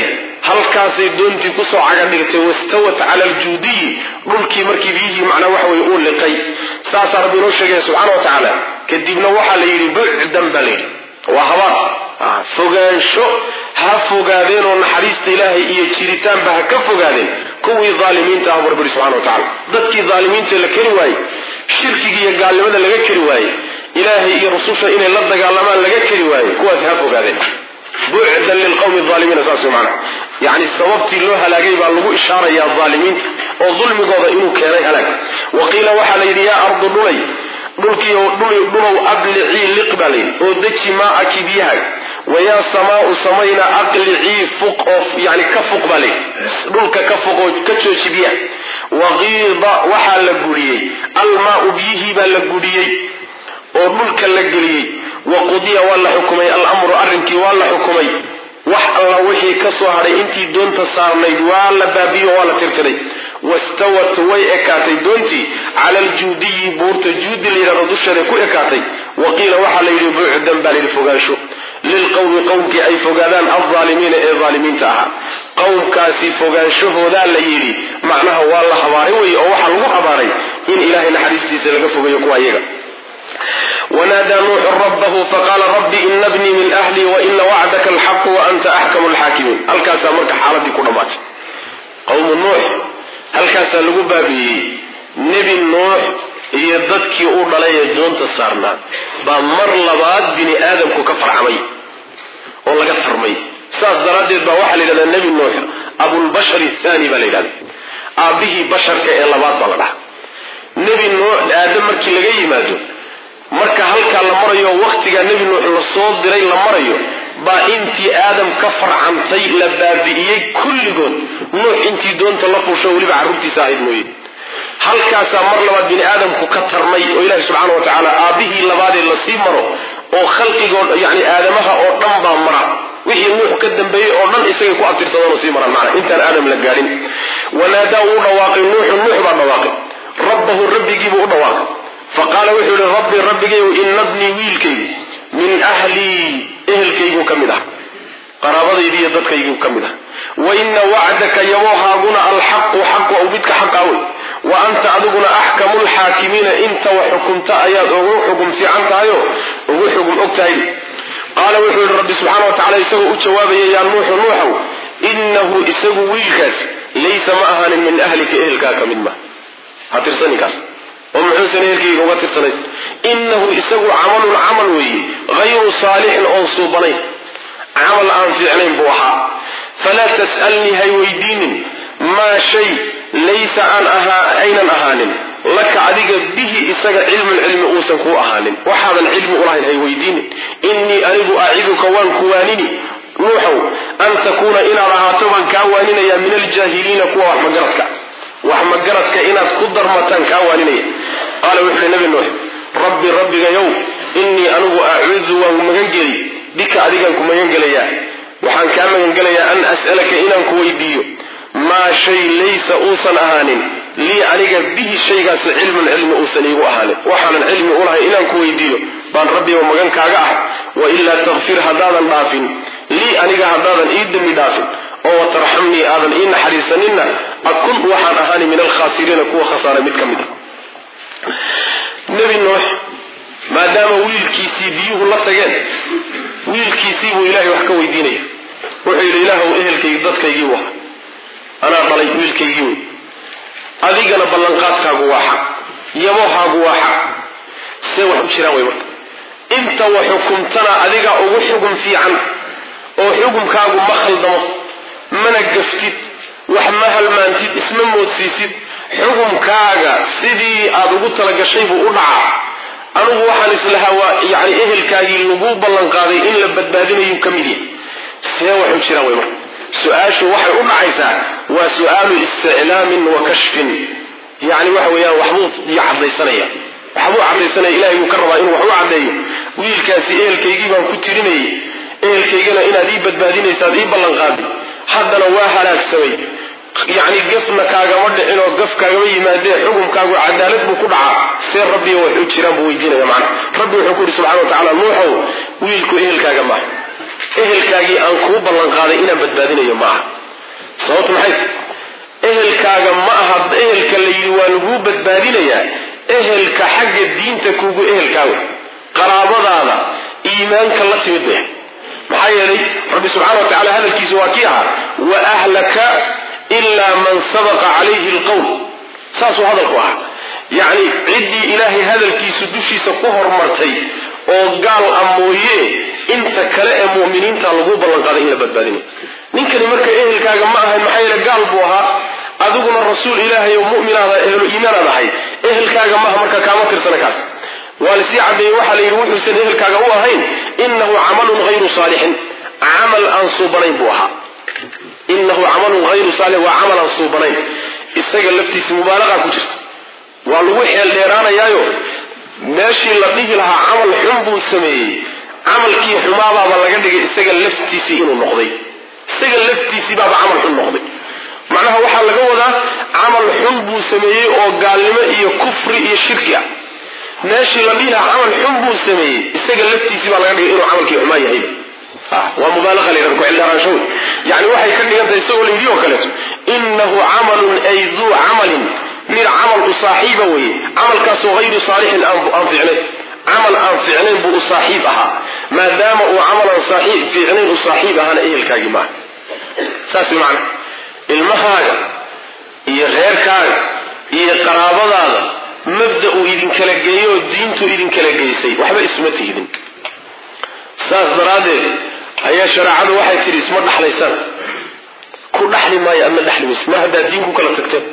halkaasay doontii kusoo caga dhigtay wastawat cala aljuudiyi dhulkii markii biyihii macnaa waxa weye uu liqay saasaa rabbi inoo sheegaya subxaana wa tacaala kadibna waxaa la yidhi bucdan baa layidhi waa habaar fogaansho ha fogaadeen oo naxariista ilaahay iyo jiritaanba ha ka fogaadeen kuwii dhaalimiinta ah barbari subxana wa tacala dadkii dhaalimiinta la keri waayey shirkiga iyo gaalnimada laga keri waayey ilaahay iyo rususha inay la dagaalamaan laga keri waayey kuwaas ha fogaadeen bucdan lilqawmi aalimiina saas wey macana yani sababtii loo halaagay baa lagu ishaarayaa dhaalimiinta oo dulmigooda inuu keenay halaag waqiila waxaa la yidhi yaa ardu dhulay dhulkiio dhulow ablicii liq baa layidhi oo deji maa'aki biyahaag wayaa samaau samayna aqlicii fuq oo yani ka fuq baa layidhi dhulka ka fuq oo ka jooji biyaha waqiida waxaa la guriyey almaau biyihii baa la guriyey oo dhulka la geliyey waqudiya waa la xukumay alamru arrinkii waa la xukumay wax alla wixii ka soo hadhay intii doonta saarnayd waa la baabiyo waa la tirtiray wastawat way ekaatay doontii cala aljuudiyi buurta juudi la yidhahdo dusheeday ku ekaatay waqiila waxaa la yidhi bucdan baa layidhi fogaansho lilqawmi qowmkii ay fogaadaan aldaalimiina ee dhaalimiinta ahaa qowmkaasi fogaanshahoodaa la yidhi macnaha waa la habaaray wey oo waxaa lagu habaaray in ilaahay naxariistiisa laga fogeeyo kuwa iyaga ونادى نوح ربه فقال رب إن ابني من أهلي وإن وعدك الحق وأنت أحكم الحاكمين هل كاسا مرك حالتي كرمات قوم نوح هل كاسا لقبا به نبي نوح يددك أولا لي دون تصارنا بمر لباد بني آدم كفر عمي والله كفر مي ساس درادت بواحل إلى النبي نوح أبو البشر الثاني بليلان أبيه بشر كإلابات بلده نبي نوح آدم مركي لغي مادو marka halka la marayo waqtiga nabi nuux la soo diray la marayo ba intii aadam ka farcantay la baabi'iyay kulligood nuux intii doonta la fuusho waliba carruurtiisa ahayd mooyee halkaas mar labaad bini aadamku ka tarmay oo ilaahay subxaanahu wa ta'ala aabihii labaad ee la sii maro oo khalqigood yani aadamaha oo dhan baa mara wixii nuux ka dambeeyay oo dhan isaga ku abtirsadaan oo sii maraan macna intaan aadam la gaarin wanaada uu dhawaaqay nuux nuux baa dhawaaqay rabbahu rabbigiibu u dhawaaqay فقال وحول ربي ربي إن ابني ويلكي من أهلي أهلكي كمده قرابضي دي ضدكي كمده وإن وعدك يوها قنا الحق حق وبدك حق أول وأنت أدقنا أحكم الحاكمين إنت وحكمت أياد وروحكم في عنك أيو وروحكم أكتاين قال وحول ربي سبحانه وتعالى يسوء الجواب يا نوح نوح إنه يسوء ويلكاس ليس مأهل من أهلك أهلك كمده هترسني كاس ومحسن يلكي وغترتني إنه يسوي عمل عمل وي غير صالح أو صوبني عمل أن فعلين بوحا فلا تسألني هاي ويدين ما شيء ليس عن أها أين أهان لك عديك به إساق علم العلم أوسنكو أهان وحاذا العلم أراه هاي ويدين إني أريد أعيدك وان كوانيني نوحو أن تكون إلى رعاتبا كوانين يا من الجاهلين كوا مقرتك وحمقرتك إناد قدر متان كاوانيني قال وحل النبي نوح ربي ربي يوم إني أنه أعوذ ومغنقلي بك أديقنك مغنقلي وحان كان مغنقلي أن أسألك إنانك ويديو ما شيء ليس أوصن أهان لي عليك به الشيء قاس علم العلم أوصني وأهان وحان العلم أوله إنانك ويديو بان ربي ومغنك أقع وإلا تغفر هدادا دافن لي أنيق هدادا إيدمي دافن أو ترحمني آذا إن حريصننا أكون وحان أهاني من الخاسرين كوا خسارة متكمدة نبي نوح ما دام ويل كيسي بيوه الله تجان ويل كيسي وإلهي وحكا ويديني وحي الإله وإهل كي ضدك يجيوها أنا طلي ويل كي يجيوه أذيك أنا بلنقاتك قواحا يموها قواحا سيوح بشراوي مرك انت وحكمتنا أذيك أوحكم في عن أوحكم كاقو مخل دمو mana gaftid wax ma halmaantid isma moodsiisid xukunkaaga sidii aad ugu talagashay buu u dhacaa anigu waxaan islahaa waa yani ehelkaagii lagu ballan qaaday in la badbaadinayo ka mid yahay see waxu jira way marka su-aashu waxay u dhacaysaa waa su-aalu isticlaamin wa kashfin yani waxa weeyaan waxbuu cadaysanaya waxbuu cadaysanaya ilaahay uu ka rabaa inuu wax u caddeeyo wiilkaasi ehelkaygii baan ku tirinayay ehelkaygana inaad ii badbaadinaysaad ii ballan qaaday haddana waa halaagsamay yani gafna kaagama dhicin oo gaf kaagama yimaadee xukumkaagu cadaalad buu ku dhacaa see rabbiga wax u jiraan buu weydiinaya macna rabbi wuxuu ku yidhi subxana wa tacala nuuxow wiilku ehelkaaga maaha ehelkaagii aan kuu ballan qaaday inaan badbaadinayo maaha sababtu maxay ehelkaaga ma aha ehelka la yidhi waa lagu badbaadinayaa ehelka xagga diinta kugu ehelkaaga qaraabadaada iimaanka la timid bay maxaa yeelay rabbi subxaanahu wa tacaala hadalkiisu waa kii ahaa wa ahlaka ilaa man sabaqa calayhi alqowl saasuu hadalku ahaa yacni ciddii ilaahay hadalkiisu dushiisa ku hormartay oo gaal ah mooye inta kale ee mu'miniinta lagu ballanqaaday in la badbaadinayo ninkani marka ehelkaaga ma ahayn maxaa yeele gaal buu ahaa adiguna rasuul ilaahay oo mu'minaada ehlu iimaanaad ahay ehelkaaga maaha marka kaama tirsana kaas waa lasii cadeeyey waxaa la yidhi wuxuusan ehelkaaga u ahayn inahu camalun hayru saalixin camal aan suubanayn buu ahaa inahu camalun hayru saalix waa camal aan suubanayn isaga laftiisa mubaalaqa ku jirta waa lagu xeel dheeraanayaayo meeshii la dhihi lahaa camal xun buu sameeyey camalkii xumaabaaba laga dhigay isaga laftiisii inuu noqday isaga laftiisii baaba camal xun noqday macnaha waxaa laga wadaa camal xun buu sameeyey oo gaalnimo iyo kufri iyo shirki ah meeshii la dhihi lahaa camal xun buu sameeyey isaga laftiisii baa laga dhigay inuu camalkii xumaa yahay waa mubaalaqa layidhahda ku xildheeraansho wey yani waxay ka dhigan tahay isagoo layidhi oo kaleeto inahu camalun ay duu camalin mid camal u saaxiiba weye camalkaasoo hayru saalixin aan ficnayn camal aan ficnayn buu u saaxiib ahaa maadaama uu camalan saaxiib ficnayn u saaxiib ahaana ehelkaagii maaha saas macna ilmahaaga iyo reerkaaga iyo qaraabadaada mabda uu idinkala geeyo oo diintu idinkala geysay waxba isuma tihidin saas daraaddeed ayaa shareecadu waxay tidhi isma dhaxlaysaan ku dhaxli maayo ama dhaxli mayse ma haddaad diin ku kala tagteen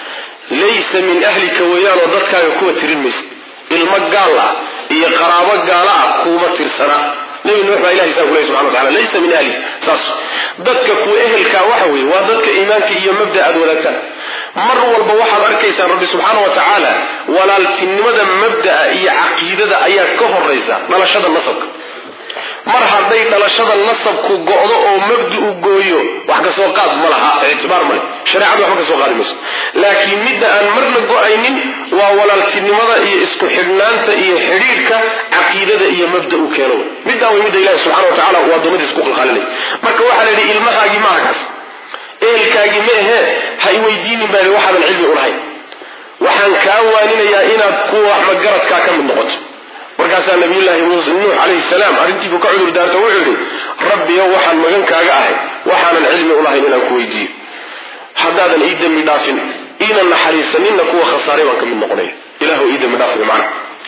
laysa min ahlika weeyaanoo dadkaaga kuwa tirin mayse ilmo gaal ah iyo qaraabo gaala ah kuuma tirsana nabi nuux baa ilahay saa ku leey subxana wa tacala laysa min ahli saas dadka kuwa ehelkaa waxa weeye waa dadka iimaanka iyo mabda aad wadaagtaan mar walba waxaad arkaysaan rabbi subxaana wa tacaala walaaltinimada mabda'a iyo caqiidada ayaa ka horaysa dhalashada nasabka mar hadday dhalashada nasabku go'do oo mabda u gooyo wax ka soo qaad ma laha ictibaar male shareecadu waxba ka soo qaadi mayso laakiin midda aan marna go'aynin waa walaaltinimada iyo isku xidhnaanta iyo xidhiidhka caqiidada iyo mabda u keeno middaa way midda ilahi subxana wa tacala uu addoommadiisa ku qalqaalinay marka waxaa la yidhi ilmahaagii maaha kaas ehelkaagii ma ahee ha i weydiinin baa waxaadan cilmi u lahayn waxaan kaa waaninayaa inaad kuwa waxmagaradkaa ka mid noqoto markaasaa nabiyullaahi nuux calayhi salaam arrintiibuu ka cudur daarta wuxuu yidhi rabbiyow waxaan magan kaaga ahay waxaanan cilmi u lahayn inaan ku weydiiyo haddaadan ii dembi dhaafin iinan naxariisaninna kuwa khasaaray baan ka mid noqonaya ilaahu ii dembi dhaafay macna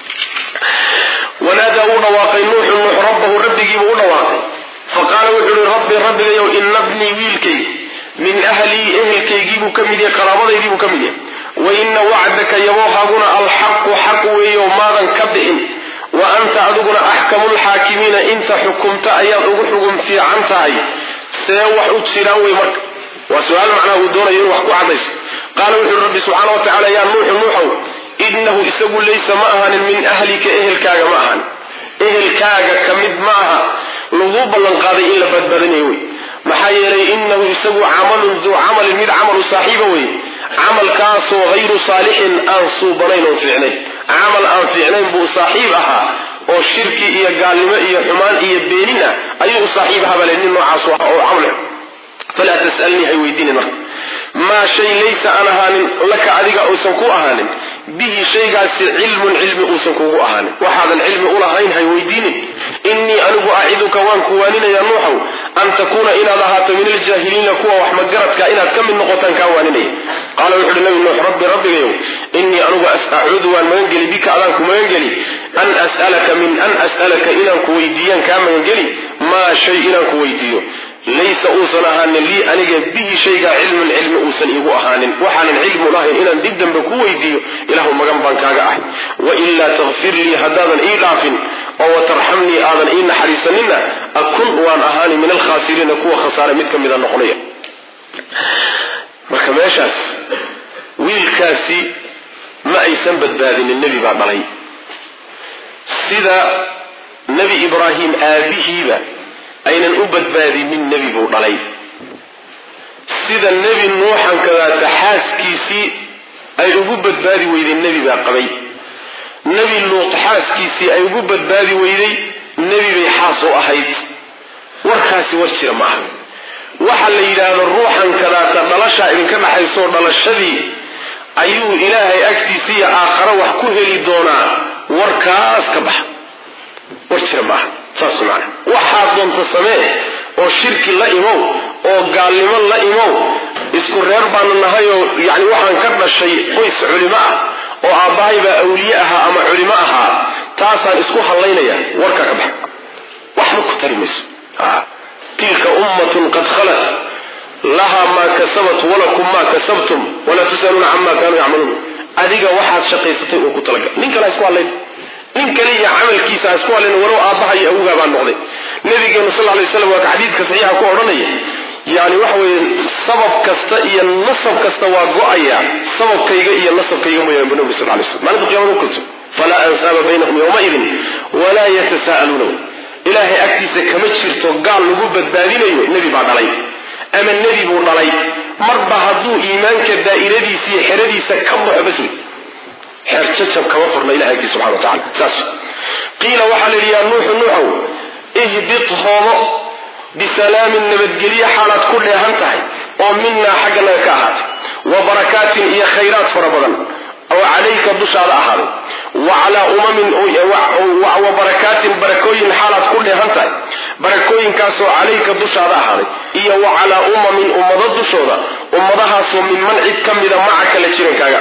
wanaadaa uu dhawaaqay nuuxu nuux rabbahu rabbigiibuu u dhawaaqay faqaala wuxuu yihi rabbi rabbigayow ina bnii wiilkay min ahlii ehelkaygiibuu ka mid yahay qaraabadaydiibuu ka mid yahay wa ina wacdaka yaboohaaguna alxaqu xaq weeyo maadan ka bixin wa anta adiguna axkamu lxaakimiina inta xukumta ayaad ugu xugum fiican tahay see wax u jiraan wey marka waa su-aal macnaha uu doonayo inuu wax ku cadayso qaala wuxu uhi rabbi subxaana wa tacala yaa nuuxu nuuxow inahu isagu laysa ma ahaanin min ahlika ehelkaaga ma ahan ehelkaaga ka mid ma aha lagu ballanqaaday in la badbaadinayo wey maxaa yeelay inahu isagu camalun duu camalin mid camalu saaxiiba wey camalkaasoo hayru saalixin aan suubanayn oon fiicnayn camal aan fiicnayn buu saaxiib ahaa oo shirki iyo gaalnimo iyo xumaan iyo beenin ah ayuu u saaxiib ahaa bale nin noocaasu ah oo camal falaa tas'alnii hay weydiinin marka maa shay laysa aan ahaanin laka adiga uusan ku ahaanin bihi shaygaasi cilmun cilmi uusan kugu ahaanin waxaadan cilmi ulahayn hay weydiinin innii anigu aciduka waan ku waaninaya nuuxow an takuuna inaad ahaato min aljaahiliina kuwa wax magaradka inaad ka mid noqotaan kaa waaninaya qaala wuxu uhi nabi nuux rabbi rabbigayow innii anigu acuudu waan magangeli bika adaan ku magangeli an as'alaka min an as'alaka inaan ku weydiiyaan kaa magangeli maa shay inaan ku weydiiyo laysa uusan ahaanin lii aniga bihi shaygaa cilmun cilmi uusan iigu ahaanin waxaanan cilmu lahayn inaan dib dambe ku weydiiyo ilaahu magan baan kaaga ahay wailaa takfir lii haddaadan ii dhaafin oo watarxamnii aadan ii naxariisanina akun waan ahaani min alkhaasiriina kuwa khasaare mid ka mida noqonaya marka meeshaas wiilkaasi ma aysan badbaadinin nebi baa dhalay sida nebi ibraahim aabihiiba aynan u badbaadinin nebi buu dhalay sida nebi nuuxan kadaata xaaskiisii ay ugu badbaadi weyday nebi baa qabay nebi luut xaaskiisii ay ugu badbaadi weyday nebi bay xaas u ahayd warkaasi war jira maaha waxa la yiraahdo ruuxan kadaata dhalasha idinka dhaxayso dhalashadii ayuu ilaahay agtiisa aakhira wax ku heli doonaa warkaas ka bax warjira ma saas macna waxa doonta samee oo shirki la imow oo gaalnimo la imow isku reer baan nahay oo yaani waxaan ka dhashay qoys culimo ah oo aabahay ba awliya aha ama culimo aha taasaan isku halaynaya warka ka bax wax ma ku tarimayso tilka ummatun qad khalat laha ma kasabat wa lakum ma kasabtum wa la tusaluna amma kanu ya'malun adiga waxaad shaqaysatay oo ku talagal ninka la isku halayn nin kaliya amalkiisa isku halayn waro aabahay awga baan noqday nabigeena sallallahu alayhi wasallam waa xadiidka saxiixa ku oranaya يعني وحوي سبب كستا إيا النصب كستا وقعيا سبب كيغا إيا النصب كيغا ميا بنبي صلى الله عليه وسلم معنى القيامة كنت فلا أنساب بينهم يومئذ ولا يتساءلون إلهي أكتس كمتشر توقع لقوب الدادين أيوه النبي بعد علي أما النبي بورد علي مربع هدو إيمانك الدائرة دي سي حردي سكبه بسوي حرشتشب كوفرنا إلهي سبحانه وتعالى تاسو قيل وحل لي نوح نوح اهبط هذا بسلام النبتجلية حالات كل هنتهي ومنا حقنا كاهات وبركات هي خيرات فربضا أو عليك الدش على أحد وعلى أمم وبركات بركوين حالات كل هنتهي بركوين كاسو عليك الدش على أحد إيه وعلى أمم أمضى الدش هذا أمضها سو من منع كم إذا معك لشيء كذا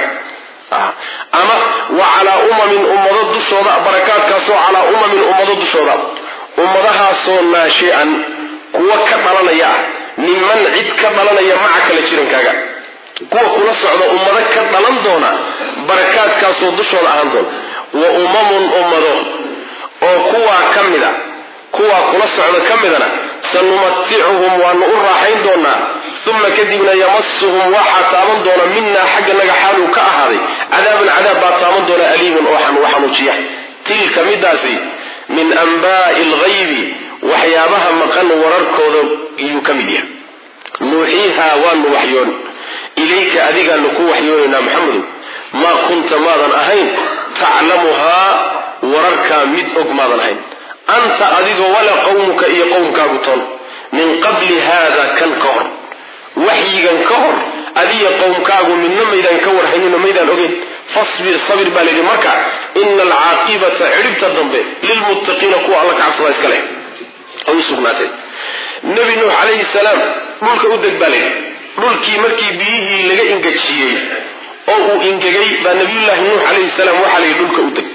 أما وعلى أمم أمضى الدش هذا بركات كاسو على أمم أمضى الدش هذا أمضها سو ناشئا kuwa ka dhalanaya niman cid ka dhalanaya maca kala jiran kaaga kuwa kula socda ummada ka dhalan doona barakaadkaas oo dushooda ahaan doona wa umamun ummado oo kuwa kamida kuwa kula socda kamidana sanumati'uhum wa nu raaxayn doona thumma kadibna yamassuhum wa hataaban doona minna xagga naga xaalu ka ahaaday cadaabun cadaab ba taaban doona aliimun oo xanu waxanujiya tilka midaasi min anba'il ghaybi waxyaabaha maqan wararkooda iyo kamid nuuxiha wa nuwahyoon ilayka adiga ku waxyoonina maxamed ma kunta maadan ahayn ta'lamuha wararka mid og maadan ahayn anta adiga wala qawmuka iyo qawmkaagu toon min qabli hada kan kahor waxyigan kahor adiga qawmkaagu minna meedan ka warhaynina meedan ogeen fasbir sabir balidi marka innal aaqibata iribta dambe lil muttaqiina ku alla ka cabsada iskale أو سبناته النبي نوح عليه السلام ملك أدق بالي ملكي مركي بيه لغا إنجاجيي أو إنجاجي بنبي الله نوح عليه السلام وحالي ملك أدق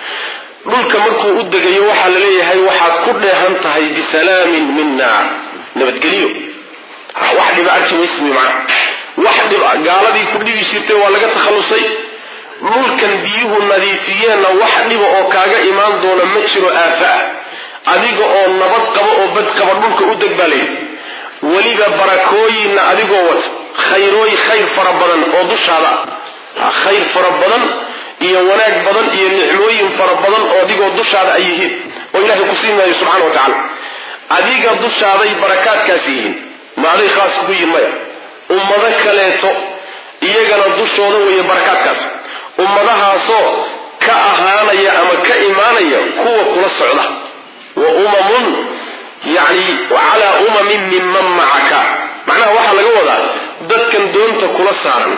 ملك مركو أدق يوحى لليه هاي وحاد كله هنتهي بسلام منا نبت قليل واحد بعرش اسمي معه واحد قال لي كل يشيرته ولا تخلصي ملكا بيه النظيفيين واحد وكاغا إيمان دون مكسر آفاء adiga oo nabad qabo oo bad qabo dhulka u degbalay waliba barakooyin adiga wad khayrooy khayr fara badan oo dushaada khayr fara badan iyo wanaag badan iyo nicmooyin fara badan oo adiga dushaada ay yihiin oo Ilaahay ku siinayo subhanahu wa ta'ala adiga dushaada ay barakaadkaas yihiin maaday khaas ku yimaya ummada kaleeto iyagana dushooda way barakaadkaas ummadahaasoo ka ahaanaya ama ka iimaanaya kuwa kula socda وأمم يعني وعلى أمم ممن معك معناها واحد لقوة ذات كان دونت كل سارا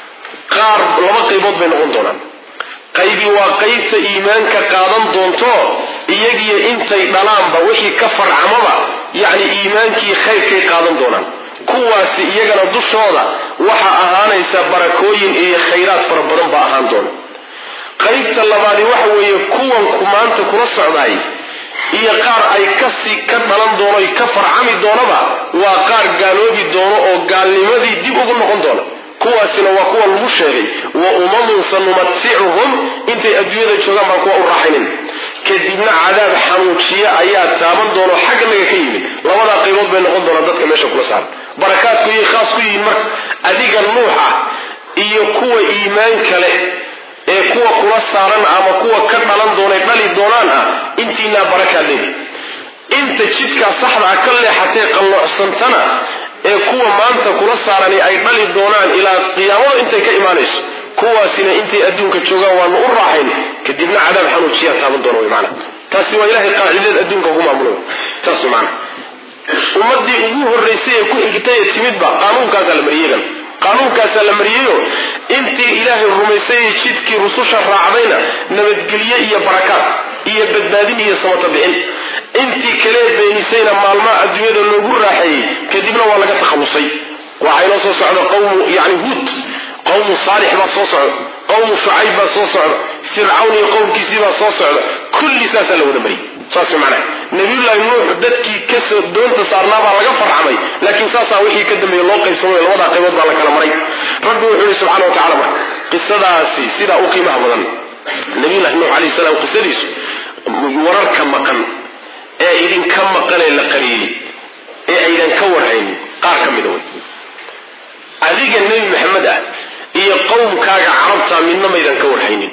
قار لما قيبوت بين غندونا قيبي وقيبت إيمانك قادم دونتو إيجي إنت دلام بوحي كفر عمضا يعني إيمانك خير كي قادم دونا كواسي إيجانا دوشودا وحا أهانا يسا بركوين إيه خيرات فربنا بأهان دونا قيبت اللباني وحوي كوان كمانت كل سعوداي iyo qaar ay kasi ka dhalan doono ay ka farcami doonaba waa qaar gaaloobi doono oo gaalnimadii dib ugu noqon doono kuwaasina waa kuwa lagu sheegay wa umamun sanumati'uhum intay adduunyada joogaan baan kuwa u raaxinin kadibna cadaab xanuujiya ayaa taaban doono xagga naga ka yimid labada qaybood bay noqon doona dadka meesha kula saaran barakaadku iyo khaas ku yihiin marka adiga nuuxa iyo kuwa iimaan kale ee kuwa kula saaran ama kuwa ka dhalan doonay dhali doonaan ah intiina baraka leeyahay inta jidka saxda ka leexatay qallocsantana ee kuwa maanta kula saaran ay dhali doonaan ilaa qiyaamada intay ka iimaanayso kuwaasina intay adduunka joogaan waa u raaxayn kadibna cadaab xanuujiya taaban doono way macna taasi waa ilaahay qaacidada adduunka ku maamulo taasi macna ummadii ugu horeysay ee ku xigtay timidba qaanuunkaas la mariyay qaanuunkaas la mariyo intii ilaahay rumaysay jidkii rususha raacdayna nabadgeliye iyo barakaad iyo badbaadin iyo samata bixin intii kale beenisayna maalma adduunyada loogu raaxay kadibna waa laga takhalusay waxay noo soo socdo qowm yaani hud qowm salih ba soo socdo qowm shuayb ba soo socdo fircawn iyo qowmkiisii ba soo socdo kulli saasa la wada mariyay saas macna nabiyullaahi nuux dadkii ka soo doonta saarnaa baa laga farxamay laakiin saasa wixii ka dambeeyay loo qaybsamay labada qaybood baa la kala maray rabbi wuxuu subhanahu wa ta'ala qisadaasi sida uu qiimaha badan nabiyullaahi nuux alayhi salaam qisadiisu wararka maqan ee idin ka maqan ee la qariyay ee aydan ka warhayn qaar ka mid ah adiga nabi maxamed ah iyo qowmkaaga carabta midna maydan ka warhaynin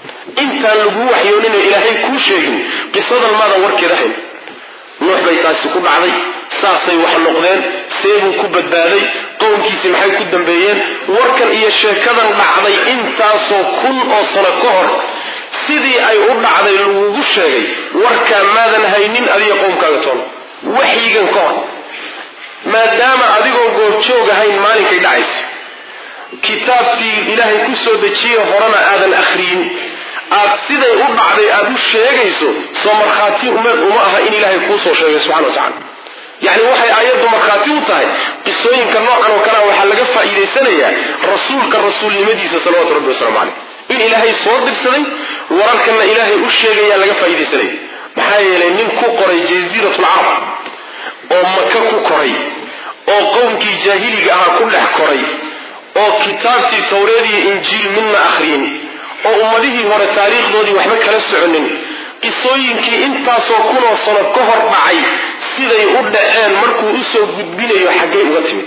inta lagu waxyoonina ilaahay ku sheegin qisadan maada warkeeda hayn nuux bay taasi ku dhacday saasay wax noqdeen seebuu ku badbaaday qowmkiisi maxay ku dambeeyeen warkan iyo sheekadan dhacday intaasoo kun oo sano ka hor sidii ay u dhacday lagu sheegay warka maadan haynin adiga qowmkaaga toon waxyigan ka hor maadaama adigoo goobjoog ahayn maalinkay dhacaysa kitaabtii ilaahay ku soo dejiyay horena aadan akhriyin aad siday u dhacday aad u sheegayso soo markhaati uma aha in ilaahay kuu soo sheegay subxana wa tacaala yani waxay aayaddu markhaati u tahay qisooyinka noocan oo kalea waxaa laga faa'iidaysanayaa rasuulka rasuulnimadiisa salawaatu rabbi wasalaamu caleyh in ilaahay soo dirsaday wararkanna ilaahay u sheegayaa laga faa'iidaysanaya maxaa yeelay nin ku qoray jasiiratul carab oo maka ku koray oo qowmkii jaahiliga ahaa ku dhex koray oo kitaabtii tawreed iyo injiil midna akhriyin oo ummadihii hore taariikhdoodii waxba kala soconin qisooyinkii intaasoo kunoo sano ka hor dhacay siday u dhaceen markuu u soo gudbinayo xaggay uga timid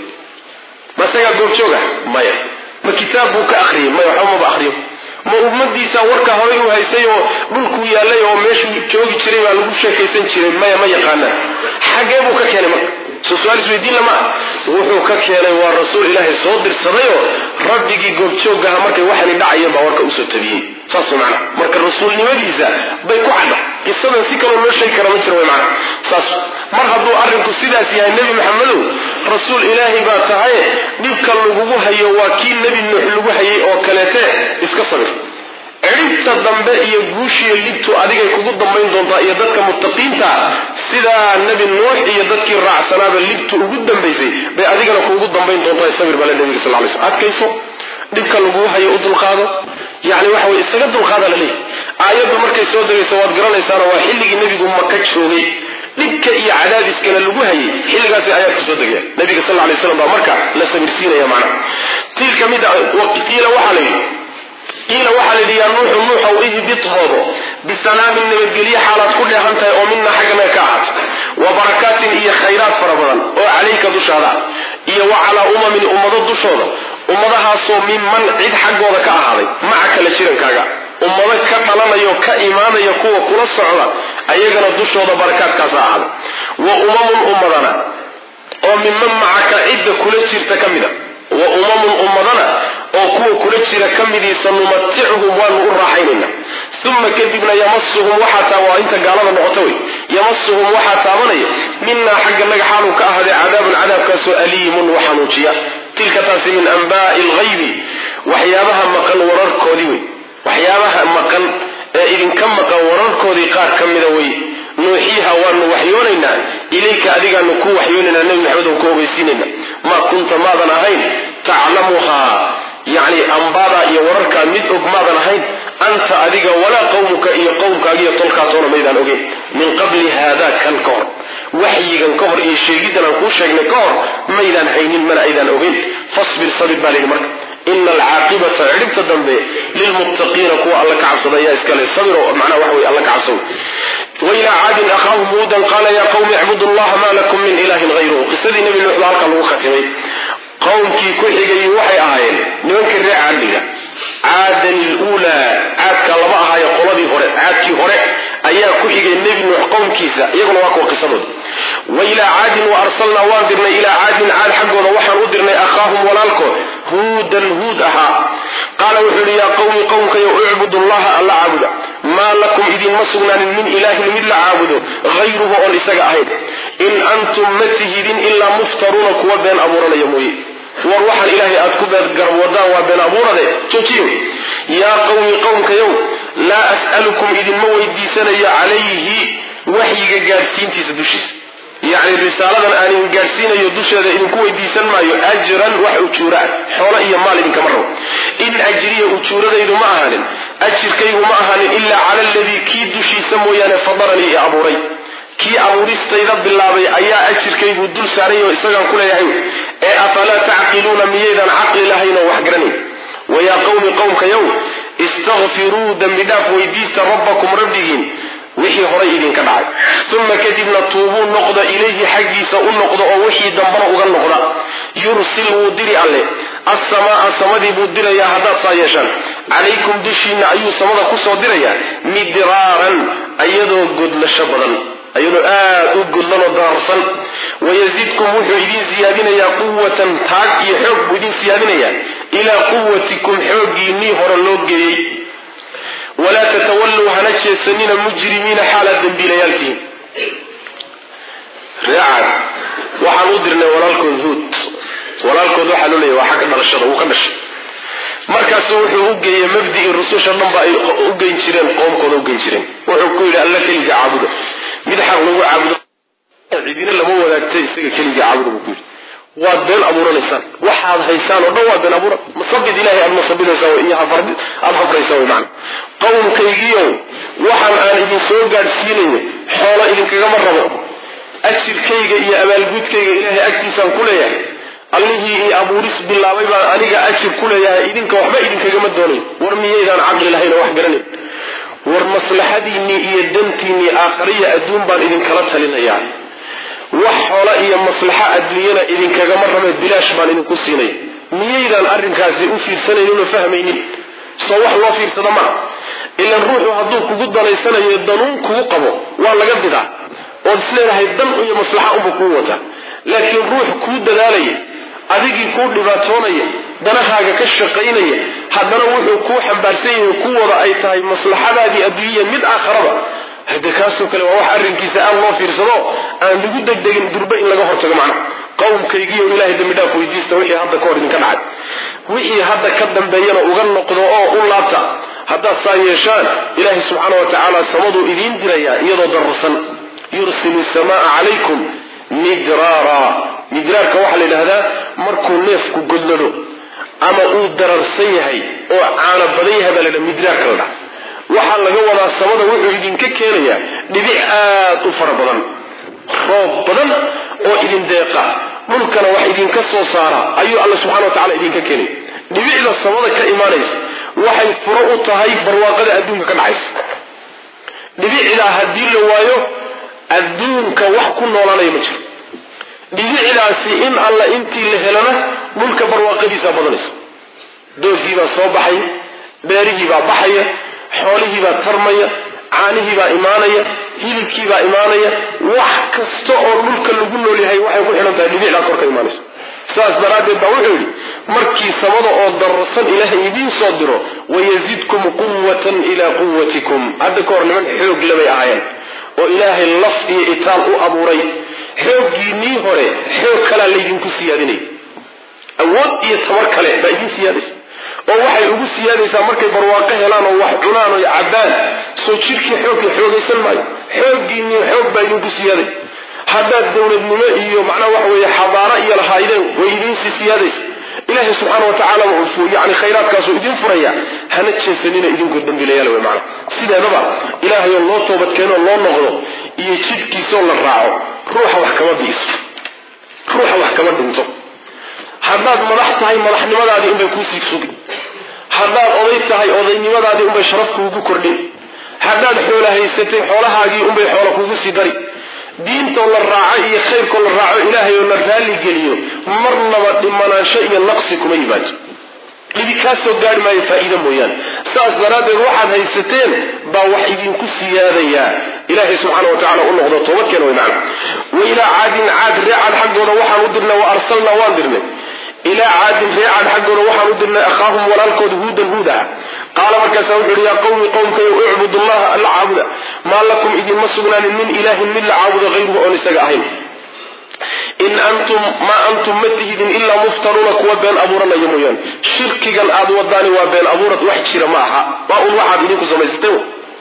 masagaa goobjooga maya ma kitaab buu ka akhriyay maya waxba maba akhriyo ma ummadiisa warka horay u haysay oo dhulkuu yaallay oo meeshuu joogi jiray baa lagu sheekaysan jiray maya ma yaqaanaan xaggee buu ka keenay marka soo su-aal isweydiin lama wuxuu ka keenay waa rasuul ilaahay soo dirsadayoo rabbigii goobjoogaha markay waxani dhacayeen baa warka usoo tabiyey saas macna marka rasuulnimadiisa bay ku cadda qisadan si kaloo loo sheegi kara ma jiro way macna saas mar hadduu arrinku sidaas yahay nebi maxamedow rasuul ilaahay baa tahay dhibka lagugu hayo waa kii nebi nuux lagu hayay oo kaleete iska sabir ciribta dambe iyo guushiyo libtu adigay kugu dambayn doontaa iyo dadka muttaqiinta sidaa nebi nuux iyo dadkii raacsanaaba libtu ugu dambaysay bay adigana kuugu dambayn doontaa sabir bale nebiga sal alay slam adkayso dhibka lagu hayo u dulqaado yani waxa way isaga dulqaada la leeyahay aayaddu markay soo degayso waad garanaysaana waa xilligii nebigu maka joogay dhibka iyo cadaadiskana lagu hayay xilligaasi ayaad kusoo degaya nebiga sal alay slam baa marka la sabirsiinaya macna tiil ka mid qiila waxaa la yidhi qiila waxaa la yidhi yaa nuuxu nuuxow ihbit hoodo bisalaamin nabadgelye xaalaad ku dheehan tahay oo mina xaggana ka ahaat wa barakaatin iyo khayraad fara badan oo calayka dushaada iyo wa calaa umamin ummado dushooda ummadahaasoo minman cid xaggooda ka ahaaday maca kala jirankaaga ummado ka dhalanayo ka imaanaya kuwa kula socda ayagana dushooda barakaadkaasa ahaaday wa umamun ummadana oo minman macaka cidda kula jirta ka mida wa umamun ummadana oo kuwa kula jira ka midii sanumatichuhum waanu u raaxaynayna uma kadibna yamasuhum waxaa taa waa inta gaalada noqota wey yamasuhum waxaa taabanaya minaa xagga naga xaaluu ka ahaaday cadaabun cadaabkaasoo aliimun wa xanuujiya tilka taasi min anbaai lghaybi waxyaabaha maqan wararkoodii wey waxyaabaha maqan ee idinka maqan wararkoodii qaar ka mida wey nuuxiiha waanu waxyoonaynaa ilayka adigaanu ku waxyoonaynaa nebi maxamed oo ku ogeysiinayna maa kunta maadan ahayn taclamuhaa yani ambaada iyo wararkaa mid og maadan ahayn anta adiga walaa qawmuka iyo qowmkaagiiyo tolkaatoona maydaan ogeyn min qabli haada kan ka hor waxyigan ka hor iyo sheegiddan aan kuu sheegnay ka hor maydaan haynin mana aydaan ogeyn fasbir sabir baa layidhi marka ina alcaaqibata cidhibta dambe lilmuttaqiina kuwa alla ka cabsada ayaa iskale sabir oo macnaha waxa wey alla ka cabsado وإلى عاد أخاهم هودا قال يا قوم اعبدوا الله ما لكم من إله غيره قصدي نبي نوح halka lagu khatimay qowmkii ku xigay waxay ahaayeen nimankii reer caadiga caadan al-ula caadka laba ahaayo qoladii hore caadkii hore ayaa ku xigay nebi nuux qowmkiisa iyaguna waa kuwa qisadooda wa ilaa caadin wa arsalnaa waan dirnay ilaa caadin caad xaggooda waxaan u dirnay akhaahum walaalkood huudan huud ahaa qaala wuxuu yihi yaa qowmi qowmkayo ucbudu llaha alla caabuda maa lakum idinma sugnaanin min ilaahin mid la caabudo hayruhu oon isaga ahayn in antum أنتم متهدين إلا مفترون كوا بين أبورنا يموي وروحا إلهي أتكو بين قرودان وبين أبورنا تتيو يا قوم قومك يوم لا أسألكم إذن مويدي سنة عليه وحي قارسين تسدوشيس يعني الرسالة أن قارسين يدوش هذا إن كوي دي سنما أجرا وحي أجورا حولا إيا مالي من كمرو إن أجري أجورا إذن ما أهل أجر كيه ما أهل إلا على الذي كي دوشي سمو يعني فضلني يا أبوري كي أبوريستيدا بالله أيا أجر كيه الدول ساري وإستغان كل يحيو أفلا تعقلون ميدا عقل لهين وحقرني ويا قوم قومك يوم استغفروا دمداف ويديس ربكم ربهم وحي هريدين كبعد ثم كتبنا توبوا النقضة إليه حقي سأل نقضة أو وحي دنبنا أغل نقضة يرسل ودري عليه السماء السماء بودر يا هذا صايشان عليكم دشين أيو السماء قصة ودر يا مدرارا أيضا قد لشبرا أيضا آه قد لنا دارسا ويزيدكم وحيدين زيادين يا قوة تاك يحب ودين زيادين يا إلى قوتكم حقي نيهر اللوغي ولا تتولوا هنتشي السنين المجرمين حالة ذنبي ليالتهم رعاد وحنودرنا ولالكم ذوت ولالكم ذو حلولي وحكنا الشر وكمش مركز وحو أقيا مبدئ الرسول شرطان بأي أقيا شرين قومكم أقيا شرين وحو كويل ألا كلجة عابده مدحق نوع عابده عيدين اللي هو ذاك تيسيق كلجة عابده بكويل وادين أبورا الإنسان وحاد هيسان ودوا دين أبورا مصبد إلهي المصبد يسوي إياها فرد الحفر يسوي معنا قوم كيجيو وحن آن إذن سوقات سيني حولا إذن كغمر ربو أكسر كيجا إيا أبال قد كيجا إلهي أكتسان كليا اللي هي أبوريس بالله ويبا أنيقا أكسر كليا إذن كوحبا إذن كغمر دوني ورمي إذن عقل لهين وحقرني ورمصلحة ديني إيا دنتيني آخرية أدون بان إذن كرتها لنا يعني وحولا إيا مصلحة أدلينا إذن كغمر ربو بلاش بان إذن كسيني مييدان أرن كاسي أفير سنة إنه فهميني صوح الله في صدمه إلا الروح وحدوك قد ليسنا يدنون كوقبه والله قبضا وانسلنا هيدن ويا مصلحة أم بقوته لكن الروح كود دالي أذيك كود لباتوني دنا حاجة كشقيني حدنا روح كو حنبارسيه كو رأيتها مصلحة هذه أدوية من آخرها هذا كاسو كلام واحد أرن كيساء الله في رسله أن نقول دق دق دربين لقى هرتك معنا قوم كيجيو إلهي دمداف ويديس تولي هذا كور من كنعد وإيه هذا كدم بينا وغنى قضاء أولاتا هذا صايشان إلهي سبحانه وتعالى سمضوا إذين دريا يضا درسا يرسل السماء عليكم مدرارا مدرار كوحل لهذا مركو نفكو قللو أما أو دررسيهي أو عانا بديها بلنا مدرار كلا وحال لقونا السمضة وحو إذين ككينيا لبعات فربضا روب بدن أو إذين ديقا ملكنا وحيدين كسو صارا أيو الله سبحانه وتعالى إذين ككيني لبعلا السمضة كإيمانيس waxay furo u tahay barwaaqada adduunka ka dhacaysa dhibicda hadii la waayo adduunka wax ku noolanaya ma jiro dhibicdaasi in alla intii la helana mulka barwaaqadiisa badanaysa doofii baa soo baxay beerihii baa baxaya xoolihii baa tarmaya caanihii baa imaanaya hilibkii baa imaanaya wax kasta oo mulka lagu nool yahay waxay ku xiran tahay dhibicda korka imaanaysa saas daraaddeed baa wuxuu yidhi markii samada oo dararsan ilaahay idiin soo diro wayazidkum quwatan ilaa quwatikum hadda ka hor niman xoog labay ahaayeen oo ilaahay laf iyo itaal u abuuray xooggiinnii hore xoog kalaa laydinku siyaadinay awood iyo tabar kale baa idin siyaadaysa oo waxay ugu siyaadaysaa markay barwaaqo helaan oo wax cunaan oo cabbaan soo jirkii xoogka xoogaysan maayo xooggiinnii xoog baa idinku siyaaday haddaad dowladnimo iyo macnaha waxa weeye xadaara iyo lahaydeen way idin sii siyaadaysa ilaahay subxaana wa tacaala wuxuu yani khayraadkaasuu idin furaya hana jeesanina idinku dambiilayaal wey macna sideedaba ilaahay oo loo toobadkeeno loo noqdo iyo jidkiisoo la raaco ruuxa wax kama biiso ruuxa wax kama dhinto haddaad madax tahay madaxnimadaadii unbay kuusii sugi haddaad oday tahay odaynimadaadii unbay sharaf kuugu kordhin haddaad xoola haysatay xoolahaagii unbay xoola kuugu sii dari diintoo la raaco iyo khayrkoo la raaco ilaahay oo la raalli geliyo marnaba dhimanaansho iyo naqsi kuma yimaado dhibi kaa soo gaari maayo faa'iida mooyaane saas daraaddeed waxaad haysateen baa wax idinku siyaadayaa ilaahay subxaana wa tacala u noqdo toobadkeena way macna wa ilaa caadin caad reecad xaggooda waxaan u dirnay wa arsalnaa waan dirnay ilaa caadin reecad xaggooda waxaan u dirnay akhaahum walaalkooda huudan huudaha qaala markaasaa wuxuu yihi yaa qawmi qowmkayo ucbudu allaha alla caabuda maa lakum idinma sugnaanin min ilaahin mid la caabudo hayruhu oon isaga ahayn in antum ma antum matihidin illa muftaruna kuwa been abuurana yamoyan shirkigan aad wadani waa been abuurad wax jira ma aha waa uu waxaad idinku samaysteen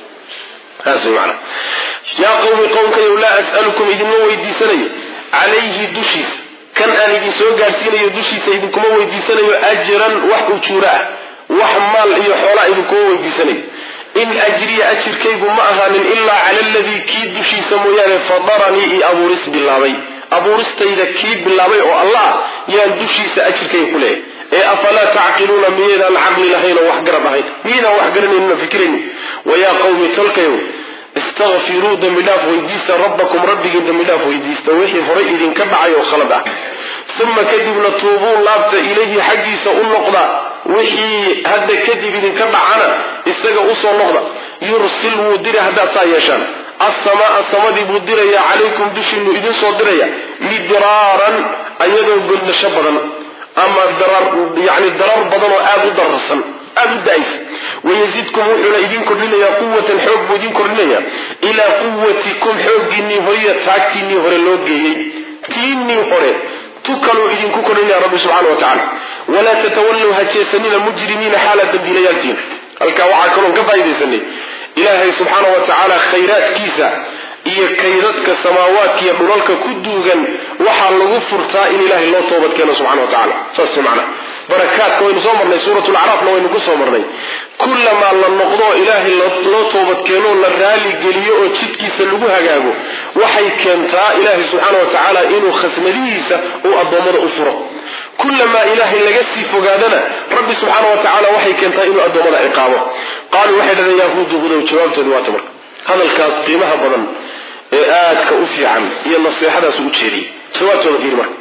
هذا معنى يا قوم قومك لا أسألكم إذن ويديسني عليه دشيس كان أنا إذن سوى قارسين يدشيس إذن كما ويديسني أجرا وحو شراء وحمال يحولا إذن كما ويديسني إن أجري أجر كيب معها إلا على الذي كيد دشيس مويان فضرني أبو رس بالله أبو رس تيدا كيد بالله والله يان دشيس أجر كيب له أفلا تعقلون ميدا العقل لهين وحقر بهين ميدا وحقرني من فكرني ويا قوم تلقيوا استغفروا دم الله ويديست ربكم ربكم دم الله ويديست وحي فريد كبعي وخلبع ثم كذبنا توبون لابت إليه حقي سأقول نقضى وحي هذا كذب كبعنا استغى أصول نقضى يرسل ودر هذا سايشان السماء السماء دي بدرية عليكم دشن إذن صدرية مدرارا أيضا قلنا شبرا أما الضرر يعني الضرر بدل آب درسا آب دايس ويزيدكم وحنا إذن كرلنا قوة الحب ودين كرلنا إلى قوتكم حب النهرية تاكتي النهر اللوجي تين نهر تكلوا إذن كرلنا رب سبحانه وتعالى ولا تتولوا هاتيسنين المجرمين حالة دبيلياتين الكواعا كلهم كفايدة سنة إلهي سبحانه وتعالى خيرات كيسا iyo kaydadka samaawaadka iyo dhulalka ku duugan waxa lagu furtaa in ilaahay loo toobad keeno subhanahu wa ta'ala saas macna barakaadka waynu soo marnay suuratul a'raaf waynu ku soo marnay kullama la noqdo ilaahay loo toobad keeno la raali geliyo oo jidkiisa lagu hagaago waxay keentaa ilaahay subhanahu wa ta'ala inuu khasmadiisa oo adoomada u furo kullama ilaahay laga sii fogaadana rabbi subhanahu wa ta'ala waxay keentaa inuu adoomada ciqaabo qaalu waxay dhahdeen yahuudu hudow jawaabtoodu waa tamar hadalkaas qiimaha badan ee aadka u fiican iyo nasiixadaas u jeediyay jawaabtooda fiir marka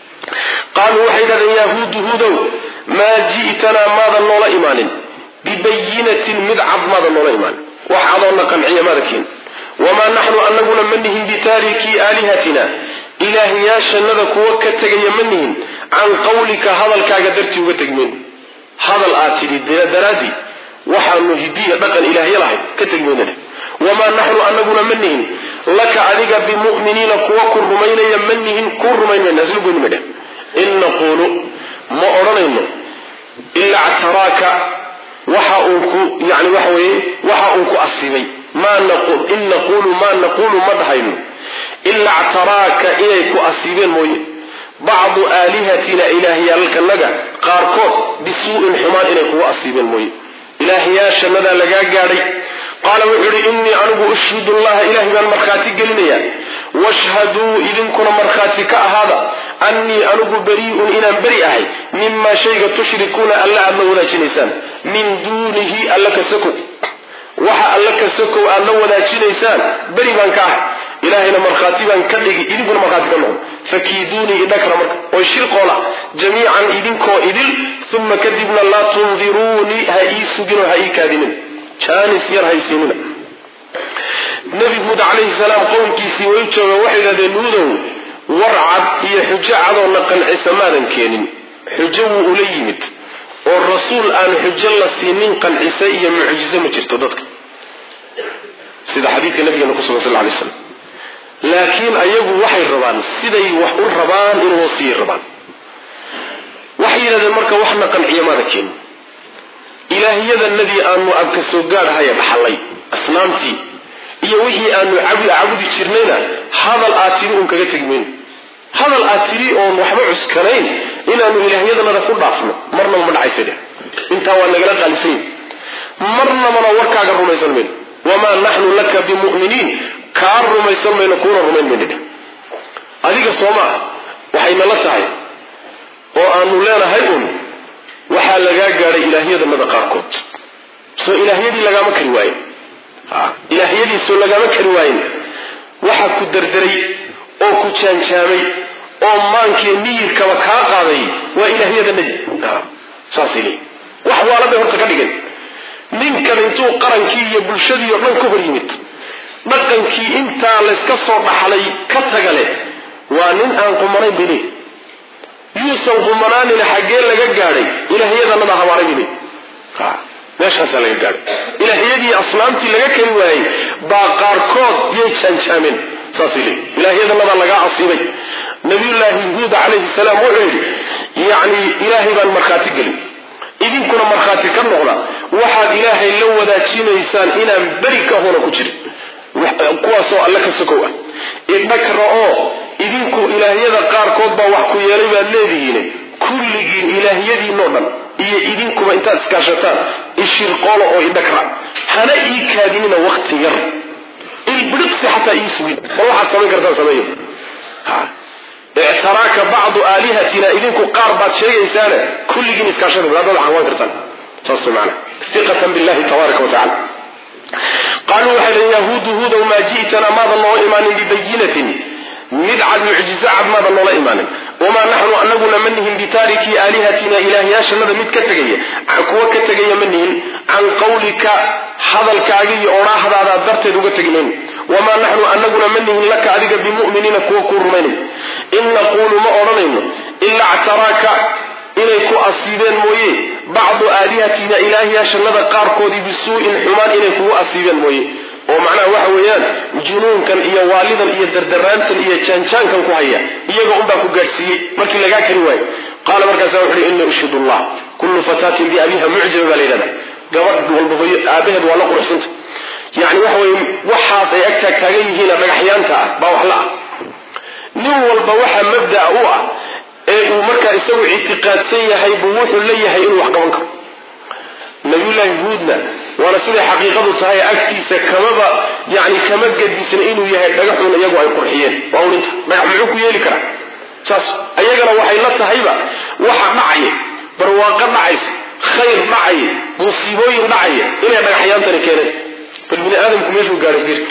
qaaluu waxay dhahdeen yahuudu hudow maa ji'tana maadan noola imaanin bibayinatin mid cad maadan noola imaanin wax cadoonna qanciya maadakiin wamaa naxnu anaguna ma nihin bitaarikii aalihatina ilaahyaashannada kuwa ka tegaya ma nihin can qawlika hadalkaaga dartii uga tegmeyn hadal aad tidhi daraadii waxaanu hidiya dhaqan ilaahya lahayd ka tegmeynana wamaa naxnu anaguna ma nihin laka adiga bimu'miniina kuwa ku rumaynaya ma nihin ku rumaynayna aslugoyni madhe in naquulu ma odhanayno ilaa ctaraaka waxa uu ku yani waxa weeye waxa uu ku asibay ma naqul in naquulu ma naquulu ma dhahayno ilaa ctaraaka inay ku asibeen mooye bacdu aalihatina ilaahyaalkanaga qaarkood bisuu'in xumaan inay kugu asibeen mooye ilaahyaashanadaa lagaa gaadhay qaala wuxuu ihi innii anigu ushhidu allaha ilaahay baan markhaati gelinaya washhaduu idinkuna markhaati ka ahaada annii anigu barii'un inaan beri ahay mimaa shayga tushrikuuna alla aad la wadaajinaysaan min duunihi alla ka sakow waxa alla ka sakow aad la wadaajinaysaan beri baan ka ahay ilaahayna markhaati baan ka dhigi idinkuna markhaati ka noqon fakiiduunii idhakra marka oo shirqoola jamiican idinkoo idil uma kadibna laa tundiruunii ha ii suginoo ha ii kaadinin jaanis yar haysiinina nebi huud calayhi salaam qowmkiisii way jooga waxay yidhahdeen nuudow warcad iyo xujo cadoona qancisa maadan keenin xujo wuu ula yimid oo rasuul aan xujo la siinin qancisa iyo mucjizo ma jirto dadka sida xadiidka nabigeena ku sugan sal lla alay slam laakiin ayagu waxay rabaan siday wax u rabaan inuu sii rabaan waxay yidhahdeen marka waxna qanciya maadan keenin ilaahyadanadii aanu abka soo gaadhahaya dhaxalay asnaamtii iyo wixii aanu cabudi jirnayna hadal aad tiri uun kaga tegmayno hadal aad tiri oon waxba cuskanayn inaanu ilaahyadanada ku dhaafno marnaba ma dhacaysa intaa waa nagala qaalisan marnabana warkaaga rumaysan mayno wamaa naxnu laka bimu'miniin kaa rumaysan mayno kuuna rumayn mayno adiga soo maa waxay nala tahay oo aanu leenahay un waxaa lagaa gaadhay ilaahyadanada qaarkood soo ilaahyadii lagaama kari waayen ilaahyadiisoo lagaama kari waayen waxa ku dardaray oo ku jaanjaamay oo maankii miyirkaba kaa qaaday waa ilaahyadanadii saasay leeyihin wax waalabay horta ka dhigan ninkan intuu qarankii iyo bulshadii oo dhan ka hor yimid dhaqankii intaa layska soo dhaxlay ka tagale waa nin aan qumanayn bay leeyihin yuusan qumanaanina xaggee laga gaadhay ilaahyadanada habaaray bay leeyihin meeshaasaa laga gaadhay ilaahyadii asnaamtii laga kari waayey baa qaarkood yay jaanjaameen saasili ilaahiyada laba laga casiibay nabiyullaahi huud calayhi salaam wuxuu yidhi yacni ilaahay baan markhaati gelin idinkuna markhaati ka noqda waxaad ilaahay la wadaajinaysaan inaan beri ka hona ku jirin kuwaasoo alle ka sokow ah idhakra oo idinku ilaahiyada qaarkood baa wax ku yeelay baad leedihiin kulligiin ilaahiyadiinoo dhan iyo idinkuba intaad iskaashataan ishirqoolo oo idhakra hana ii kaadinina wakti yar ilbidhiqsi xataa ii sugin bal waxaad samayn kartaan sameeyo ictaraaka bacdu aalihatina idinku qaar baad sheegaysaane kulligiin iskaashada wadaadada xawaan kartaan saas macna istiqatan billahi tabaaraka wa tacaala qaaluu waxay leeyihin yahuudu huudow maa ji'tana maadan noola imaanin bibayinatin mid cad mucjizo cad maadan noola imaanin wamaa naxnu anaguna ma nihin bitaarikii aalihatina ilaahyaashanada mid ka tegaya kuwa ka tegaya ma nihin can qawlika hadalkaaga iyo odhaahdaada darteed uga tegnayn wamaa naxnu anaguna ma nihin laka adiga bimu'miniina kuwa kuu rumaynay in naquulu ma odhanayno ilaa ctaraaka inay ku asiibeen mooye bacdu aalihatina ilaahyaashanada qaarkoodii bisuu'in xumaan inay kugu asiibeen mooye oo macnaha waxa weeyaan junuunkan iyo waalidan iyo dardaraantan iyo jaanjaankan ku haya iyaga unbaa ku gaadhsiiyey markii lagaa kari waayo qaala markaasaa wuxu uhi inii ushhidu allah kullu fataatin biabiha mucjaba baa la yidhahda gabadh walba hooyo aabaheed waa la quruxsanta yani waxa weye waxaas ay agtaa taagan yihiina dhagaxyaanta ah baa wax la ah nin walba waxa mabdaa u ah ee uu markaa isagu ictiqaadsan yahay buu wuxuu leeyahay inuu wax qaban karo nabiyullaahi huudna waana siday xaqiiqadu tahay agtiisa kamaba yani kama gadisna inuu yahay dhagaxuun iyagu ay qurxiyeen waa urinta dhagax muxuu ku yeeli karaa saas ayagana waxay la tahayba waxa dhacaya barwaaqo dhacaysa khayr dhacaya musiibooyin dhacaya inay dhagaxyaantani keeneen bal bini aadamku meeshuu gaaray bir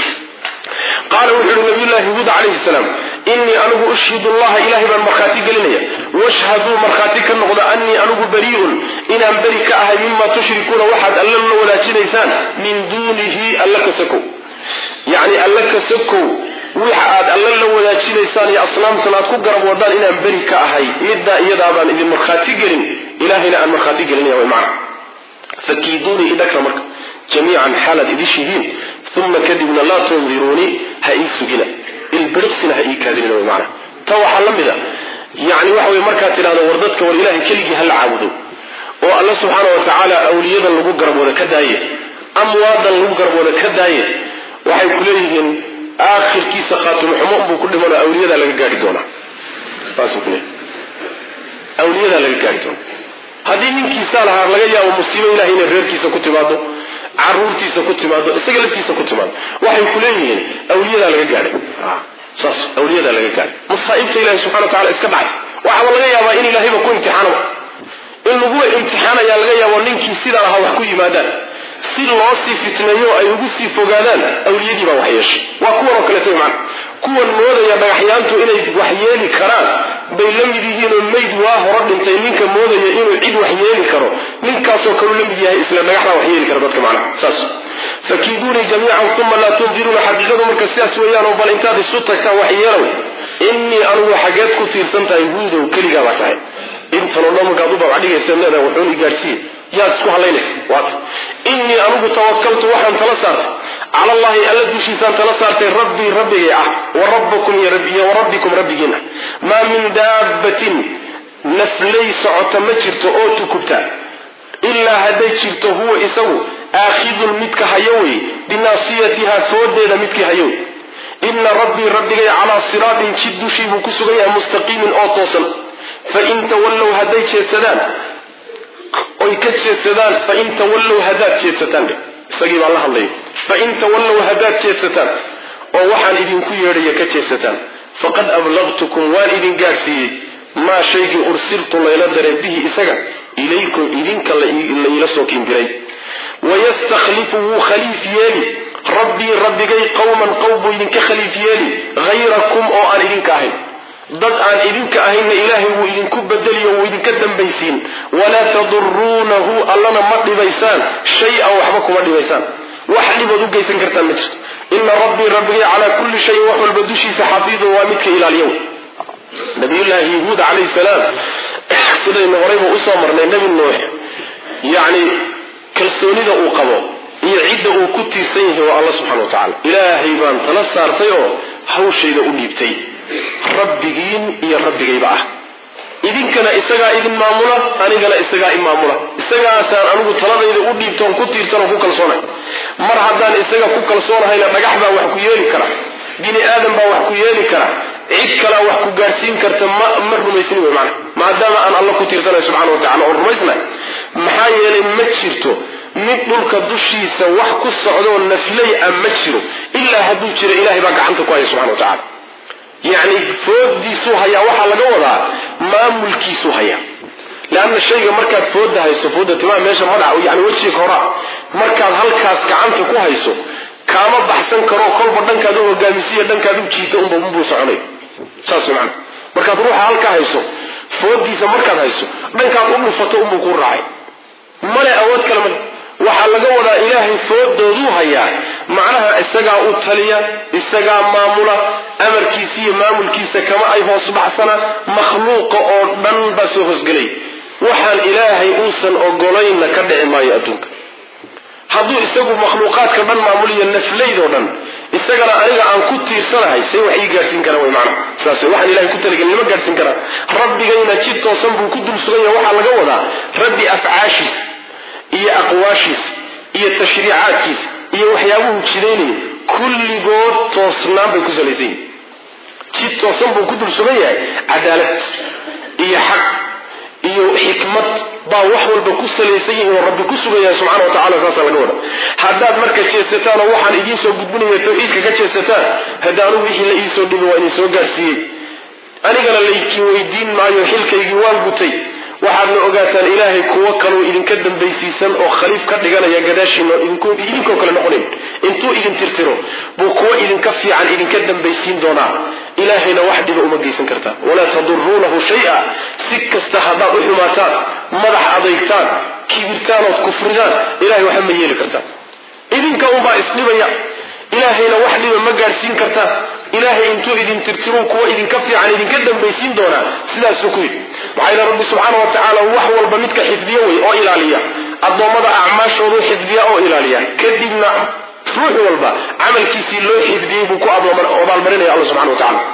qaala wuxuu uhi nabiyullaahi huud calayhi salaam inii anigu ushhidu allaha ilahay baan markhaati gelinaya washhaduu markhaati ka noqda anii anigu barii'un inaan beri ka ahay mima tushrikuuna waxaad alla la wadaajinaysaan min duunihi alla ka sokow yacni alla ka sokow wixa aad alla la wadaajinaysaan iyo asnaamtan aad ku garab wadaan inaan beri ka ahay middaa iyadaa baan idin markhaati gelin ilahayna aan markhaati gelinaya way macna fakiiduunii idhakra marka jamiican xaalaad idishihiin uma kadibna laa tundiruunii ha ii sugina ilbiriqsina ha ii kaadinina way macna ta waxaa la mid a yani waxa weye markaad tidhahdo war dadka war ilahay keligii hala caabudo oo alla subxaana wa tacaala awliyadan lagu garabooda ka daaye amwaadan lagu garabooda ka daaye waxay ku leeyihiin aakhirkiisa khaatimo xumo unbuu ku dhimano awliyadaa laga gaari doonaa saasuu ku leeyahy awliyadaa laga gaari doona haddii ninkiisaa lahaa laga yaabo musiibo ilahay inay reerkiisa ku timaado caruurtiisa ku timaado isaga laftiisa ku timaado waxay ku leeyihiin awliyadaa laga gaadhay saas awliyadaa laga gaadhay masaa'ibta ilahi subxana wa tacala iska dhacaysa waxaaba laga yaabaa in ilahayba ku imtixaanaba in laguwa imtixaanayaa laga yaabo ninkii sidaa ahaa wax ku yimaadaan si loo sii fitneeyo ay ugu sii fogaadaan awliyadii baa wax yeeshay waa kuwan oo kaleeto macna kuwan moodaya dhagaxyaantu inay wax yeeli karaan bay la mid yihiin oo mayd waa hore dhintay ninka moodaya inuu cid wax yeeli karo ninkaasoo kaleu la mid yahay isla dhagaxdaa wax yeeli kara dadka macnaha saas fakiiduunii jamiican uma laa tundiruuna xaqiiqadu marka sidaas weeyaan oo bal intaad isu tagtaan wax yeelow innii anigu xageed ku tiirsan tahay huudow keligaa baa tahay intanoo dhan markaad u babacdhigaysa leedahay wuxuun i gaadhsiiye yaad isku hadlaynaysa waata innii anigu tawakaltu waxaan tala saartay cala allahi alla dushiisaan tala saartay rabbii rabbigay ah wa rabbakum iyo wa rabbikum rabbigiin ah maa min daabbatin naflay socota ma jirto oo tukubta ilaa hadday jirto huwa isagu aakhidun midka hayo wey binaasiyatihaa foodeeda midkii hayo wey ina rabbii rabbigay calaa siraatin jid dushii buu ku sugan yahay mustaqiimin oo toosan fain tawallow hadday jeedsadaan oy ka jeedsadaan fain tawallow haddaad jeedsataan isagii baan la hadlaya fain tawallow haddaad jeedsataan oo waxaan idinku yeedhaya ka jeedsataan faqad ablaqtukum waan idin gaadhsiiyey maa shaygii ursiltu layla daree bihi isaga ilaykum idinka layla soo kindiray wayastakhlifu wuu khaliif yeeli rabbii rabbigay qowman qowm buu idinka khaliif yeeli hayrakum oo aan idinka ahayn dad aan idinka ahaynna ilaahay wuu idinku bedeliyo wuu idinka dambaysiin walaa taduruunahu allana ma dhibaysaan shay-an waxba kuma dhibaysaan wax dhibood u geysan kartaan ma jirto ina rabbii rabbigay calaa kulli shayin wax walba dushiisa xafiidun waa midka ilaaliyow nabiyullaahi yahuud calayhi salaam sidaynu horayba usoo marnay nebi nuux yacni kalsoonida uu qabo iyo cidda uu ku tiirsan yahay waa alla subxana wa tacala ilaahay baan tala saartay oo hawshayda u dhiibtay rabbigiin iyo rabbigayba ah idinkana isagaa idin maamula anigana isagaa i maamula isagaasaan anigu taladayda u dhiibtoon ku tiirsan oo ku kalsoonay mar haddaan isaga ku kalsoonahayna dhagax baa wax ku yeeli kara bini aadam baa wax ku yeeli kara cid kalaa wax ku gaadhsiin karta ma ma rumaysni wey macana maadaama aan alla ku tiirsanayo subxana wa tacala oon rumaysnahay maxaa yeelay ma jirto mid dhulka dushiisa wax ku socdoo naflay a ma jiro ilaa hadduu jiro ilahay baa gacanta ku haya subxana wa tacala yacni foodiisuu hayaa waxaa laga wadaa maamulkiisuu hayaa leanna shayga markaad fooda hayso fooda timaa meesha madaxa yani wejiga horaa markaad halkaas gacanta ku hayso kaama baxsan karo kolba dhankaad u hogaamisiya dhankaad u jiita unba unbuu soconay saas macna markaad ruuxa halka hayso foodiisa markaad hayso dhankaad u dhufato unbuu ku raacay male awood kale ma waxaa laga wadaa ilaahay foodooduu hayaa macnaha isagaa u taliya isagaa maamula amarkiisa iyo maamulkiisa kama ay hoos baxsana makhluuqa oo dhan baa soo hoosgelay waxaan ilaahay uusan ogolayna ka dhici maayo adduunka hadduu isagu makhluuqaadka dhan maamuliyo naflaydoo dhan isagana aniga aan ku tiirsanahay say wax ii gaadhsiin karaan way macna saas waxaan ilahay ku talagelin lama gaadhsiin karaa rabbigayna jid toosan buu ku dul sugan yahay waxaa laga wadaa rabbi afcaashiisa iyo aqwaashiisa iyo tashriicaadkiisa iyo waxyaabuhu jidaynayo kulligood toosnaan bay ku salaysan yihin jid toosan buu ku dul sugan yahay cadaalad iyo xaq iyo xikmad baa wax walba ku salaysan yihin oo rabbi ku sugan yahay subxana wa tacala saasa laga wada haddaad marka jeesataan oo waxaan idiin soo gudbinaya tawxiidka ka jeesataan haddaanu wixii la iisoo dhibi waa idin soo gaadhsiiyey anigana laydin weydiin maayo xilkaygii waan gutay waxaadna ogaataan ilaahay kuwo kaloo idinka dambaysiisan oo khaliif ka dhiganaya gadaashiina idinkoo kale noqonayn intuu idin tirtiro buu kuwo idinka fiican idinka dambaysiin doonaa ilaahayna wax dhiba uma geysan kartaan walaa taduruunahu shay-a si kasta haddaad u xumaataan madax adeygtaan kibirtaan ood kufridaan ilahay waxa ma yeeli kartaan idinka unbaa isdhibaya ilaahayna wax dhiba ma gaadhsiin kartaan ilaahay intuu idin tirtiruu kuwa idinka fiican idinka dambaysiin doonaa sidaasuu ku yidhi maxaa ila rabbi subxaana wa tacaala wax walba midka xifdiyo wey oo ilaaliya addoommada acmaashoodu xifdiya oo ilaaliya kadibna ruux walba camalkiisii loo xifdiyey buu ku abaalmarinaya alla subxana wa tacala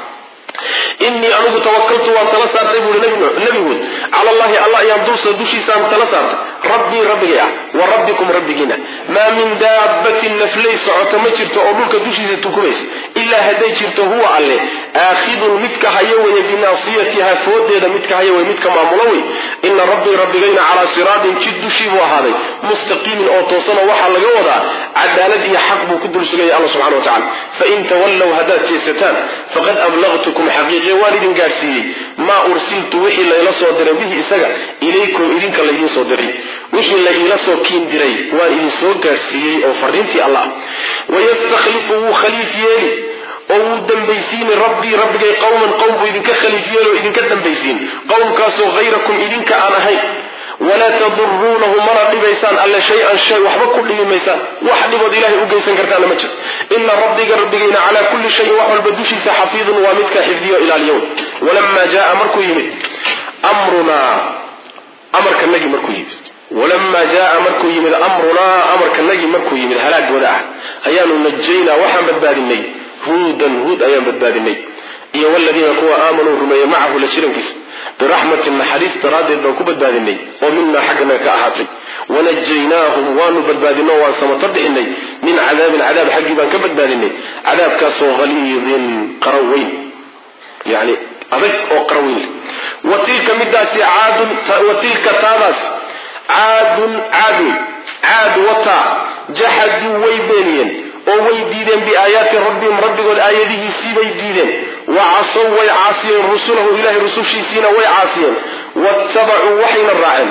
inii anigu tawakaltu waan tala saartay buui nebigood cala allahi alla ayaan dulsa dushiisaan tala saartay rabbii rabbigay ah wa rabbikum rabbigiina maa min daabbatin naflay socota ma jirto oo dhulka dushiisa tukumaysa ilaa hadday jirto huwa alle aakhidun midka hayo weye binaasiyatiha foodeeda midka hayo wey midka maamulo wey ina rabbii rabbigayna calaa siraatin jid dushii buu ahaaday mustaqiimin oo toosana waxaa laga wadaa cadaalad iyo xaq buu ku dul sugaya alla subxana wa tacala fain tawallow haddaad jeesataan faqad ablaqtukum xaqiiqiye waan idin gaadhsiiyey maa ursiltu wixii layla soo diray bihi isaga ilaykum idinka laydiin soo diray wixii la iila soo kiin diray waan idin soo gaadhsiiyey oo fariintii alla ah wayastakhlifu wuu khaliif yeeli oo wuu dambaysiini rabbii rabbigay qowman qowm buu idinka khaliif yeeli oo idinka dambaysiin qowmkaasoo hayrakum idinka aan ahayn walaa taduruunahu mana dhibaysaan alle shay-an shay waxba ku dhibi maysaan wax dhibood ilahay u geysan kartaana ma jiro ina rabbiga rabbigayna calaa kulli shayin wax walba dushiisa xafiidun waa midka xifdiyo ilaaliyo walamaa jaaa markuu yimid amrunaa amarkanagii markuu yimid walamaa jaaa markuu yimid amrunaa amarkanagii markuu yimid halaagooda ah ayaanu najaynaa waxaan badbaadinay huudan huud ayaan badbaadinay iyo waladiina kuwa aamanuu rumeeyey macahu la jirankiisa biraxmatin naxariis daraaddeed baan ku badbaadinay oo minaa xaggana ka ahaatay wanajaynaahum waanu badbaadino waan samato bixinay min cadaabin cadaab xaggii baan ka badbaadinay cadaabkaasoo haliidin qaraw weyn yani adag oo qaraw weyn wa tilka midaasi caadun wa tilka taadaas caadun caadun caad wataa jaxaduu way beeniyeen oo way diideen biaayaati rabbihim rabbigood aayadihiisii bay diideen wacasow way caasiyeen rusulahu ilahay rusushiisiina way caasiyeen waattabacuu waxayna raaceen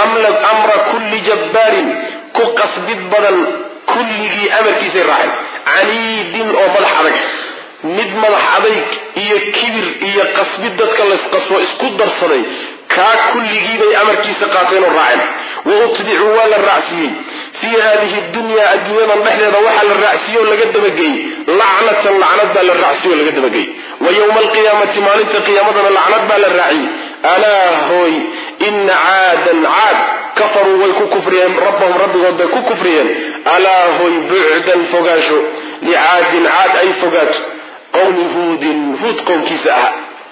amra kulli jabbaarin ku qasbid badan kulligii amarkiisay raaceen caniidin oo madax adag mid madax adayg iyo kibir iyo qasbid dadka laysqasbo isku darsaday kaa kulligiibay amarkiisa qaateen oo raaceen wa utbicuu waa la raacsiiyey fii haadihi dunyaa adduunyadan dhexdeeda waxaa la raacsiiye oo laga dabageeyey lacnatan lacnad baa la raacsiye oo laga dabageeyey wa yowma alqiyaamati maalinta qiyaamadana lacnad baa la raaciyey alaa hooy ina caadan caad kafaruu way ku kufriyeen rabbahum rabbigood bay ku kufriyeen alaa hooy bucdan fogaansho licaadin caad ay fogaato qawmi huudin huud qowmkiisa ah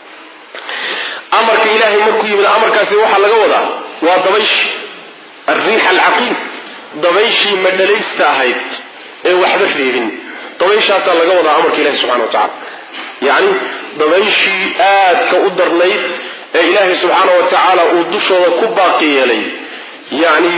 amarka ilaahay markuu yimid amarkaasi waxaa laga wadaa waa dabaysh الريح العقيم dabayshii madhalaysta ahayd ee waxba reebin dabayshaasaa laga wadaa amarka ilaahi subxana wa tacaala yacni dabayshii aadka u darnayd ee ilaahay subxaana wa tacaala uu dushooda ku baaqi yeelay yacni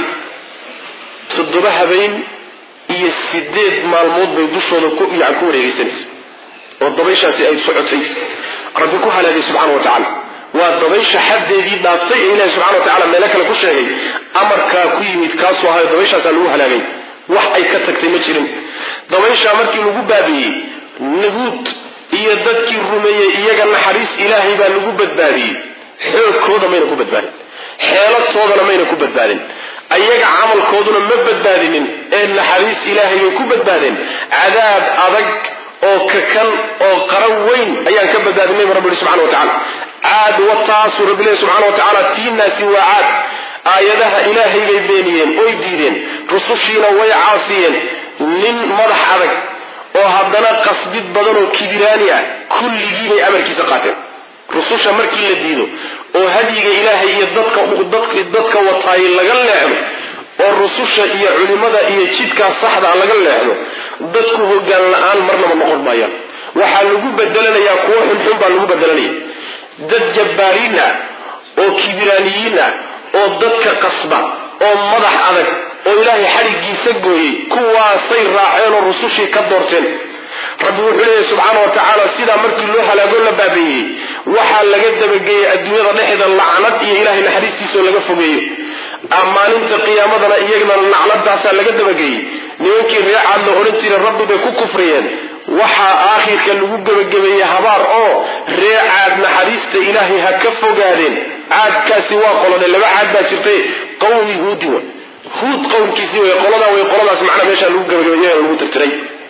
toddoba habeen iyo sideed maalmood bay dushooda ku yani ku wareegeysanaysa oo dabayshaasi ay socotay rabbi ku halaagay subxaana wa tacaala waa dabaysha xaddeedii dhaaftay ee ilaahi subxana wa tacala meelo kale ku sheegay amarkaa ku yimid kaasuu ahayo dabayshaasaa lagu halaagay wax ay ka tagtay ma jirin dabayshaa markii lagu baabi'iyey nahuud iyo dadkii rumeeyey iyaga naxariis ilaahay baa lagu badbaadiyey xoogkooda mayna ku badbaadin xeeladtoodana mayna ku badbaadin ayaga camalkooduna ma badbaadinin ee naxariis ilaahay bay ku badbaadeen cadaab adag oo kakan oo qaran weyn ayaan ka badbaadinay rabbi subxana wa tacaala caad wataasuu rabbi leeyahy subxana wa tacaala tiinaasi waa caad aayadaha ilaahay bay beeniyeen oy diideen rusushiina way caasiyeen nin madax adag oo haddana qasbid badan oo kibiraani ah kulligii bay amarkiisa qaateen rususha markii la diido oo hadyiga ilaahay iyo dadka dadka wataay laga leexdo oo rususha iyo culimada iyo jidkaa saxda laga leexdo dadku hoggaan la-aan marnaba noqon maayaan waxaa lagu bedelanayaa kuwo xunxun baa lagu bedelanaya dad jabbaariin ah oo kibiraaniyiin ah oo dadka qasba oo madax adag oo ilaahay xadhigiisa gooyey kuwaasay raaceen oo rusushii ka doorteen rabbi wuxuu leeyahy subxaana wa tacaala sidaa markii loo halaago la baabeeyey waxaa laga dabageeyey adduunyada dhexda lacnad iyo ilaahay naxariistiisoo laga fogeeyo maalinta qiyaamadana iyagana lacnadaasaa laga dabageeyey nimankii reecaad la odhan jiray rabbi bay ku kufriyeen waxaa aakhirka lagu gebagabeeyey habaar oo reecaad naxariista ilaahay ha ka fogaadeen caadkaasi waa qolone laba caad baa jirtay qawmi huudi wa huud qowmkiisii way qoladaa way qoladaas macnaa meeshaa lagu gebagabeeyey lagu tirtiray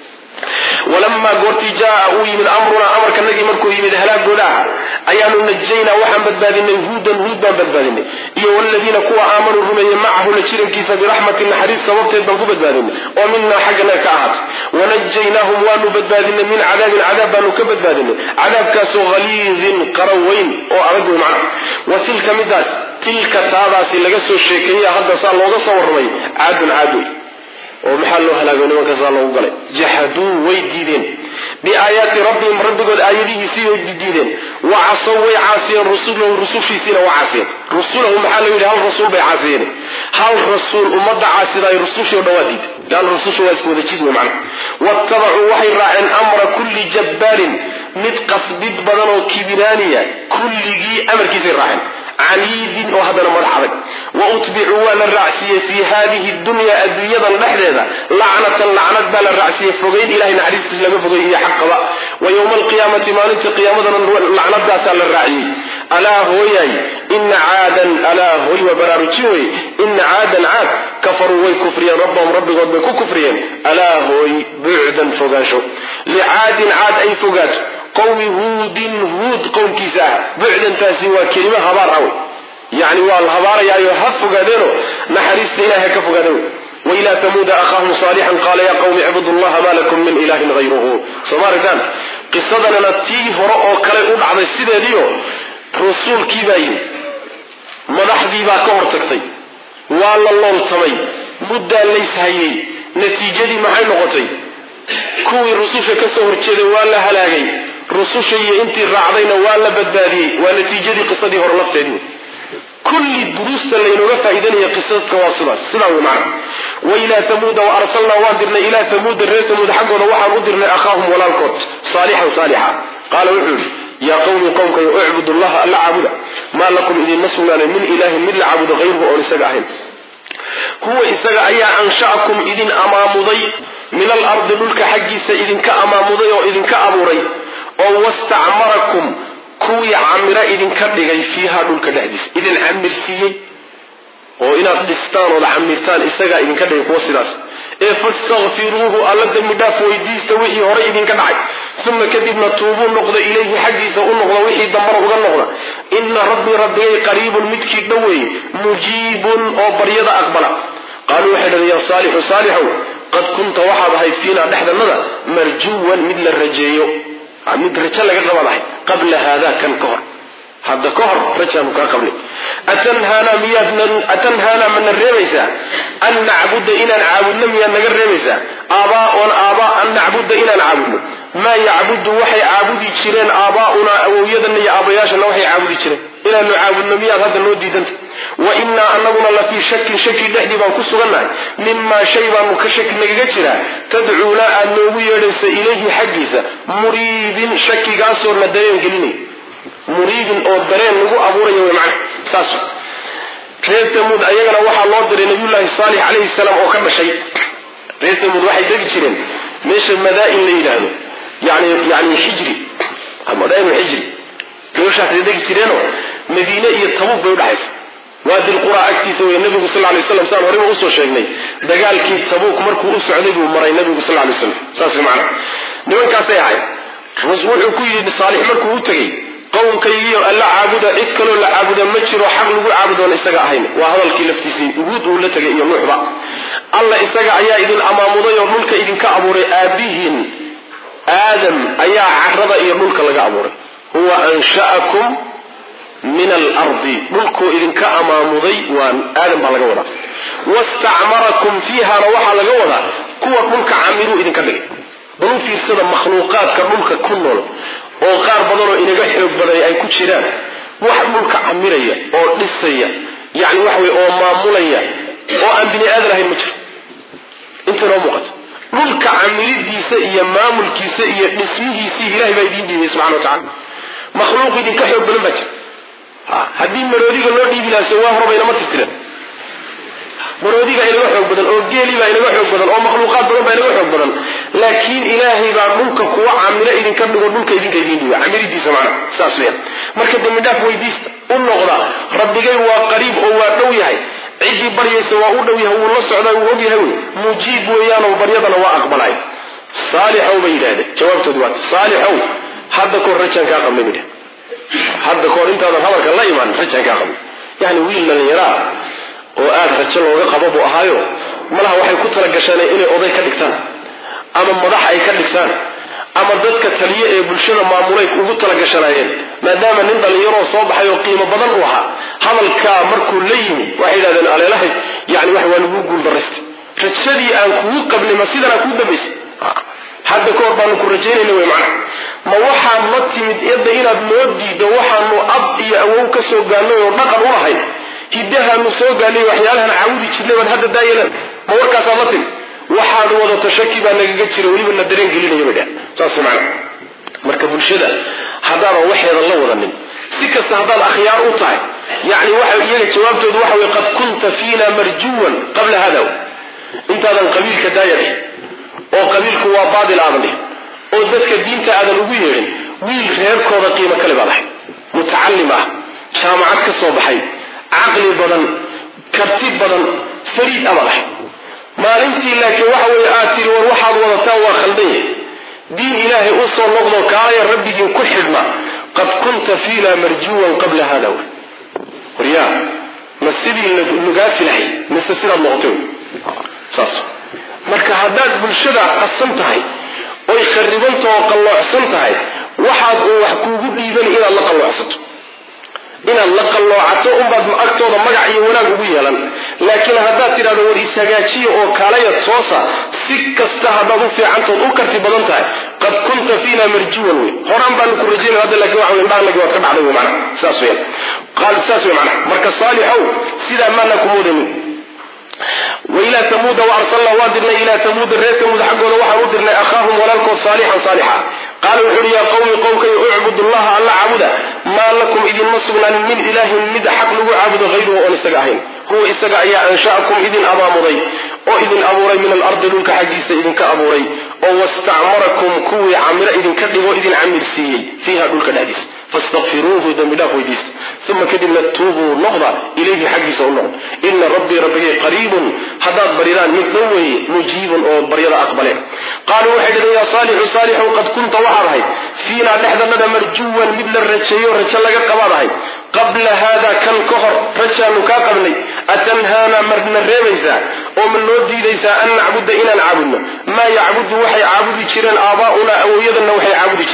walamaa goortii jaa uu yimid amrunaa amarkanagii markuu yimid halaagooda aha ayaanu najaynaa waxaan badbaadinay huudan huud baan badbaadinay iyo waladiina kuwa aamanuu rumeeyey macahu la jirankiisa biraxmatin naxariis sababteed baan ku badbaadinay oo minaa xaggana ka ahaatay wanajaynaahum waanu badbaadinay min cadaabin cadaab baanu ka badbaadinay cadaabkaasoo haliidin qara weyn oo adag wey macna wa tilka midaas tilka taadaasi laga soo sheekeeya hadda saa looga soo warramay caadun caad wey oo maxaa loo halaago nimankaasaa loogu galay jaxaduu way diideen biaayaati rabbihim rabbigood aayadihiisii way diideen wa casow way caasiyeen rusulahu rusushiisiina waa caasiyeen rusulahu maxaa loo yidhi hal rasuul bay caasiyeen hal rasuul ummadda caasida ay rusushii o dhan waa diiday leanna rususha waa iska wada jid wey macna waattabacuu waxay raaceen amra kulli jabbaarin mid qasbid badan oo kibiraaniya kulligii amarkiisay raaceen caniidin oo haddana madax adag wa utbicuu waa la raacsiiyey fii haadihi dunya adduunyadan dhexdeeda lacnatan lacnad baa la raacsiiyey fogeyn ilahay naxariistiis laga fogey iyo xaqaba wa yowma alqiyaamati maalinta qiyaamadana lacnadaasaa la raaciyey alaa hooyay ina caadan alaa hooy waa baraarujin wey ina caadan caad kafaruu way kufriyeen rabbahum rabbigood bay ku kufriyeen alaa hooy bucdan fogaansho licaadin caad ay fogaato qawmi huudin huud qowmkiisa ah bucdantaasi waa kelima habaar ah wey yacni waa la habaarayaayo ha fogaadeeno naxariista ilahay ha ka fogaadeen wailaa tamuuda akhaahum saalixan qaala yaa qawmi icbudu llaha maa lakum min ilaahin hayruhu soo maaritaan qisadanana tii hore oo kale u dhacday sideediio rasuulkii baa yimi madaxdii baa ka hor tagtay waa la looltamay muddaa layshayey natiijadii maxay noqotay kuwii rususha ka soo horjeeday waa la halaagay rususha iyo intii raacdayna waa la badbaadiyey waa natiijadii qisadii hore lafteedii kulli duruusta laynooga faa'iidanaya qisadka waa sidaas sidaa wey macna wa ilaa tamuuda wa arsalnaa waan dirnay ilaa tamuuda reer tamuud xaggooda waxaan u dirnay akhaahum walaalkood saalixan saalixa qaala wuxuu yidhi yaa qawmi qowmkayo ucbudu llaha alla caabuda maa lakum idinma sugnaanay min ilaahin mid la caabudo hayruhu oon isaga ahayn huwa isaga ayaa ansha'akum idin amaamuday min alardi dhulka xaggiisa idinka amaamuday oo idinka abuuray oo wastacmarakum kuwii camira idinka dhigay fiihaa dhulka dhexdiisa idin camirsiiyey oo inaad dhistaan ood camirtaan isagaa idinka dhigay kuwa sidaas ee fastakfiruuhu alla dembi dhaaf weydiista wixii hore idinka dhacay uma kadibna tuubuu noqda ilayhi xaggiisa u noqda wixii dambana uga noqda ina rabbii rabbigay qariibun midkii dhoweeye mujiibun oo baryada aqbala qaaluu waxay dhaheen yaa saalixu saalixow qad kunta waxaad ahayd fiinaa dhexdannada marjuwan mid la rajeeyo mid rajo laga qabanahay qabla hada kan kahor hadda kahor rajaanu kaa qabnay atanhaana miyaadnan atanhaana mana reebaysaa an nacbuda inaan caabudno miyaad naga reebaysaa aabaa'un aabaa an nacbuda inaan caabudno maa yacbudu waxay caabudi jireen aabaa'unaa awowyadana iyo aabayaashana waxay caabudi jireen inaanu caabudno miyaad hadda noo diidanta wa innaa anaguna la fii shakin shaki dhexdii baan ku sugannahay mimaa shay baanu ka shaki nagaga jiraa tadcuuna aad noogu yeedhaysa ilayhi xaggiisa muriibin shakigaasoo na dareen gelinay muriibin oo dareen lagu abuurayo way macna saas reer Tamuud ayagana waxaa loo diray nabiyullaahi saalix calayhi salaam oo ka dhashay reer Tamuud waxay degi jireen meesha madaa'in la yidhaahdo yani yani xijri ama madaa'in xijri meeshaasay degi jireenoo madiine iyo Tabuuk bay u dhaxaysa waadi alqura agtiisa way nabigu sallallahu alayhi wasallam saan horeba usoo sheegnay dagaalkii Tabuuk markuu u socday buu maray nabigu sallallahu alayhi wasallam saas macna nimankaasay ahayd wuxuu ku yidhi saalix markuu u tagay qowmkaygiiyo alla caabuda cid kaloo la caabuda ma jiro xaq lagu caabudoon isaga ahayn waa hadalkii laftiisii uguud uu la tagay iyo nuuxba alla isaga ayaa idin amaamuday oo dhulka idinka abuuray aabihiin aadam ayaa carrada iyo dhulka laga abuuray huwa ansha'akum min alardi dhulkoo idinka amaamuday waa aadam baa laga wadaa wastacmarakum fiihana waxaa laga wadaa kuwa dhulka camiruu idinka dhigay bal u fiirsada makhluuqaadka dhulka ku nool oo qaar badan oo inaga xoog badan ay ku jiraan wax dhulka camiraya oo dhisaya yani wax way oo maamulaya oo aan bini aadan ahayn ma jiro inta noo muuqato dhulka camiridiisa iyo maamulkiisa iyo dhismihiisa ilaahay baa idin dhiibay subxaana watacaala makhluuq idinka xoog badan baa jira haddii maroodiga loo dhiibi lahaa waa horbayna ma tirtiran maroodiga inaga xoog badan oo geeli baa inaga xoog badan oo makhluuqaad badan baa inaga xoog badan laakiin ilaahay baa dhulka kuwa camiro idinka dhigo dhulka idinka idin dhiiba camiridiisa macna saas weeyaan marka dambi dhaaf weydiista u noqda rabbigay waa qariib oo waa dhow yahay ciddii baryaysa waa u dhow yahay wuu la socdaa wuu og yahay wey mujiib weeyaan oo baryadana waa aqbalay saalixow bay yidhahdeen jawaabtoodu waa saalixow hadda koor rajaan kaa qabnay midhe hadda koor intaadan hadalka la imaan rajaan kaa qabnay yani wiil dhalinyaraa oo aad rajo looga qabo buu ahaayo malaha waxay ku tala gasheen inay oday ka dhigtaan ama madax ay ka dhigtaan ama dadka taliye ee bulshada maamulay ugu tala gashanaayeen maadaama nin dhalinyaroo soo baxay oo qiimo badan u ahaa hadalkaa markuu la yimi waxay yidhahdeen aleelahay yani wax waa lagu guuldarraystay rajadii aan kugu qabnay ma sidanaa kuu dambaysay hadda ka hor baanu ku rajaynayna wey macna ma waxaan la timid yadda inaad noo diido waxaanu ab iyo awow ka soo gaannay oo dhaqan u lahayn hidahaanu soo gaanay waxyaalahan caawudi jirnay baan hadda daayelan ma warkaasaad la timid waxaad wadato shaki baa nagaga jira weliba na dareen gelinaya bay dhah saas macna marka bulshada haddaadan waxeeda la wadanin si kasta haddaad akhyaar u tahay yani waxa iyaga jawaabtoodu waxa wey qad kunta fiina marjuwan qabla hada intaadan qabiilka daaya dhih oo qabiilku waa baadil aadan dhih oo dadka diinta aadan ugu yeedhin wiil reerkooda qiimo kale baad ahay mutacalim ah jaamacad ka soo baxay caqli badan karti badan fariid ama ahay maalintii laakiin waxa weeye aad tiri war waxaad wadataan waa khaldan yahay diin ilaahay u soo noqdo kaalaya rabbigiin ku xidhma qad kunta fiina marjuwan qabla hada waryaa ma sidii lagaa filahay mise sidaad noqotay saas marka haddaad bulshada qasan tahay oy kharibanta oo qalloocsan tahay waxaad uu wax kuugu dhiiban inaad la qalloocsato inaad la qalloocato unbaad agtooda magac iyo wanaag ugu yeelan laakiin haddaad tidhahdo war ishagaajiya oo kaalaya toosa si kasta haddaad u fiicantood u karti badan tahay qad kunta fiina marjuwan wey horaan baanu ku rajaynay hadda laakiin waxa wey indhahanagi waad ka dhacday wey macna saas weyan qaal saas wey macna marka saalixow sidaa maana ku moodamin وإلى ثمود وأرسلنا وادرنا إلى ثمود الريت ثمود حقنا وحن ودرنا أخاهم ولنكم صالحا صالحا قالوا وحر يا قوم قومك اعبدوا الله ألا عبدا ما لكم إذن مصبنا من إله مد حق له عبد غيره ونستقعين هو استقع يا أنشاءكم إذن أبا مضي وإذن أبوري من الأرض لك حديث إذن كأبوري واستعمركم كوي عمر إذن كذب وإذن عمر سي فيها لك الحديث فاستغفروه دم الله ويديس ثم كدبنا توبوا نهضة إليه حقيس النهض إن ربي ربي قريب حداد بريران مثلوه مجيب أو بريرا أقبله قالوا وحيدا يا صالح صالح قد كنت وحرهي فينا نحن لنا مرجوا مثل الرجال والرجال لك قبارهي قبل هذا كان كهر رجال نكاقبني أتنهانا مرنا الرميسا ومن نودي ليس أن نعبد إلى العبدنا ما يعبد وحي عبد شرين آباؤنا أو يدنا وحي عبد شرين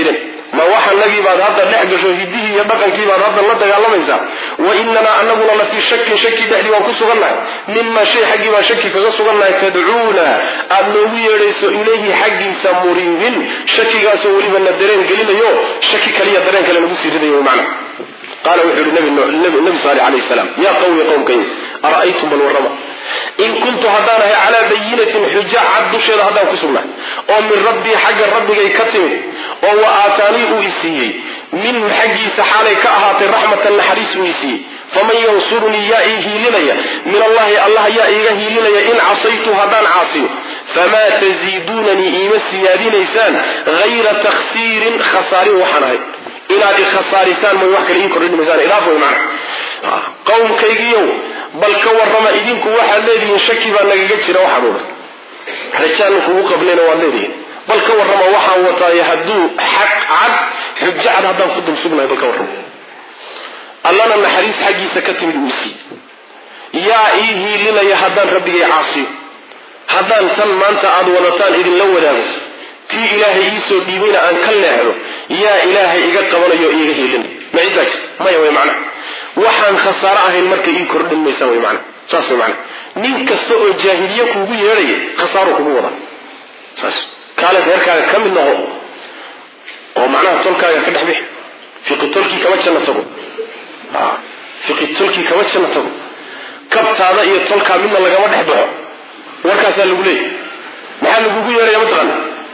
ما waxa nagi baad hadda dhex gasho hidii iyo dhaqankii baad hadda la dagaalamaysa wa inna annaguna la fi shakki shakki dhexdii waan ku sugannahay mimma shay xaqi baa shakki kaga sugannahay tad'uuna aad noogu yeedhayso ilayhi xaqiisa muriibin shakkigaas oo waliba la dareen gelinayo shakki kaliya dareen kale lagu sii ridayo macna qala wuxuu nabi nabi sallallahu alayhi wasallam ya qawmi qawmkay ara'aytum alwarama in kuntu hadana ala bayyinatin hujja abdu shayda hadan kusugna oo min rabbi xagga rabbigay ka timid oo wa aatani u isiyay min xaggi saxalay ka ahaatay rahmatan lahris u isiyay faman yansuruni ya ihilinaya min allahi allah ya ihilinaya in asaytu hadan asi fama tazidunani imasiyadinaysan ghayra takhsirin khasari wa hanahay inaad khasarisan ma wax kale kordhin miisaan ilaafo macna qowmkaygiyo bal ka warrama idinku waxa leediin shaki baa nagaga jira waxa uu rajaan ku qablina waa leediin bal ka warrama waxa wataay haduu xaq cad xujja cad hadan ku dulsugnay bal ka warrama allana naxariis xaqiisa ka timid usi yaa ihi lina ya hadan rabbigay caasi hadan tan maanta aad wadataan idin la wadaago tii ilaahay iisoo dhiibayna aan ka leexdo yaa ilaahay iga qabanayo iga helin ma idaaj ma yahay macna waxaan khasaaro ahayn marka ii kordhin maysan way macna saas macna nin kasta oo jaahiliye kuugu yeeray khasaaro kugu wada saas kala heerkaaga kamid noqo oo macna tolkaaga ka dhaxbix fi qitolki kama jannatago ah fi qitolki kama jannatago kabtaada iyo tolka midna laga dhaxbaxo warkaas lagu leeyahay maxaa lagu yeeray mataqan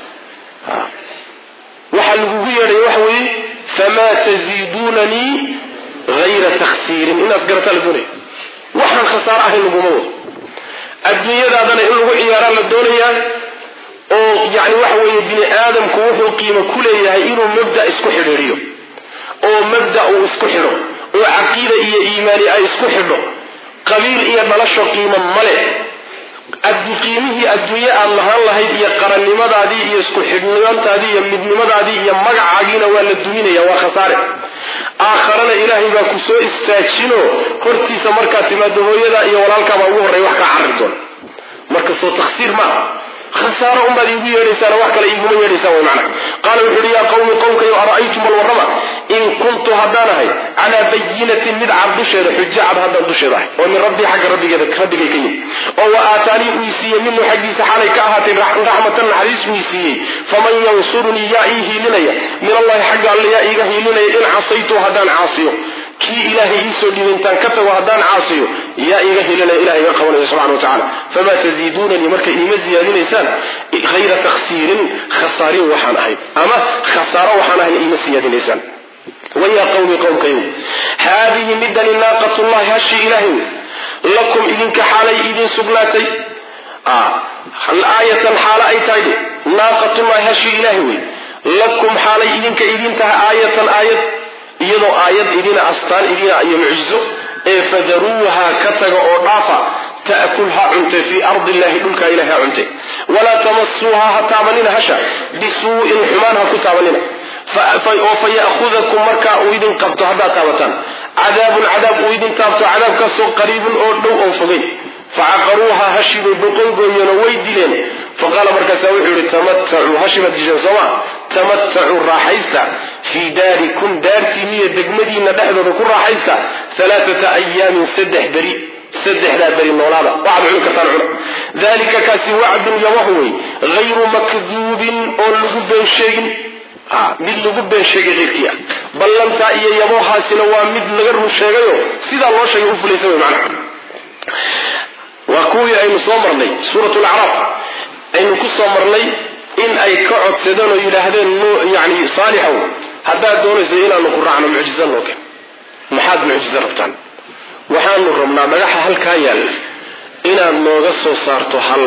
waxa lagu yeeray waxa weey fama tazidunani ghayra takhsir in asgarta ladunay waxaan khasaar ahayn lagu wado adduunyadaadana in lagu ciyaaro la doonaya oo yaani waxa weey bini aadamku wuxuu qiimo ku leeyahay inuu mabda isku xidhiiriyo oo mabda uu isku xidho oo aqeeda iyo iimaani ay isku xidho qabiil iyo dhalasho qiimo male adduunyihii adduunye aan lahaan lahayd iyo qarannimadaadii iyo isku xidhnaantaadii iyo midnimadaadii iyo magacaagiina waa la duminaya waa khasaare aakhirana ilaahay baa ku soo istaajino hortiisa markaa timaado hooyada iyo walaalka baa ugu horeey wax ka carri doon marka soo takhsiir ma خسارة أمد يبي يرسل وكل يقوم يرسل ومعنى قال وحري يا قوم قومك أرأيتم الورمة إن كنت هدانه على بينة من عبد الشهر حجة عبد هذا الشهر ومن ربي حق ربي كذا ربي كيم أو آتاني ويسي منه حدي سحالي كأهات رحمة الحديث ويسي فمن ينصرني يا إيه لنيا من الله حق الله يا إيه لنيا إن عصيت هدان عاصيه كي إلهي يسو لمنتان كتب وهدان عاصيه يا إيه لنا إلهي وقوله سبحانه وتعالى فما تزيدونني مركا إيمزي يا إنسان غير تخسير خسارين وحانهي أما خسارة وحانهي إيمزي يا إنسان ويا قوم قوم كيوم هذه مدى لناقة الله هشي إلهي لكم إذنك حالي إذن سبلاتي آه الآية الحالة أي تايدي ناقة الله هشي إلهي لكم حالي إذنك إذنتها آية الآية iyadoo aayad idina astaan idina ay mucjizo ee fadaruha kataga oo dhaafa taakulha unta fi ardi illahi dulka ilaha unta wala tamassuha hatamanina hasha bisu'in humanha kutabanina fa fa ya'khudhukum marka uidin qabto hada tabatan adabun adab uidin tabto adab ka soo qaribun oo dhow oo fogay فعقروها هشبوا بقلبهم ويدلين فقال مركز وحوري تمتعوا هشبت جنسوا تمتعوا راحيسا في داركم دارتي مية دقمدي ندحضر كل راحيسا ثلاثة أيام سدح بريء سدح لا بريء النولابة وعد عنك تنعنا ذلك كاسي وعد يوهوي غير مكذوب أو لغب الشيء آه مد لغب الشيء غير كيا بل لم تأيي يبوها سنوا مد لغر الشيء سيدا الله شيء أفلي سوي معنا وكوي أي مصمرني سورة الأعراف أي مصمرني إن أي كعد سدان يلهدين يعني صالحوا هذا دون زينا نقرأ عن المعجزة لك محاد معجزة ربطان وحان الرمنا ملح هل كايال إن النوغس صارت هل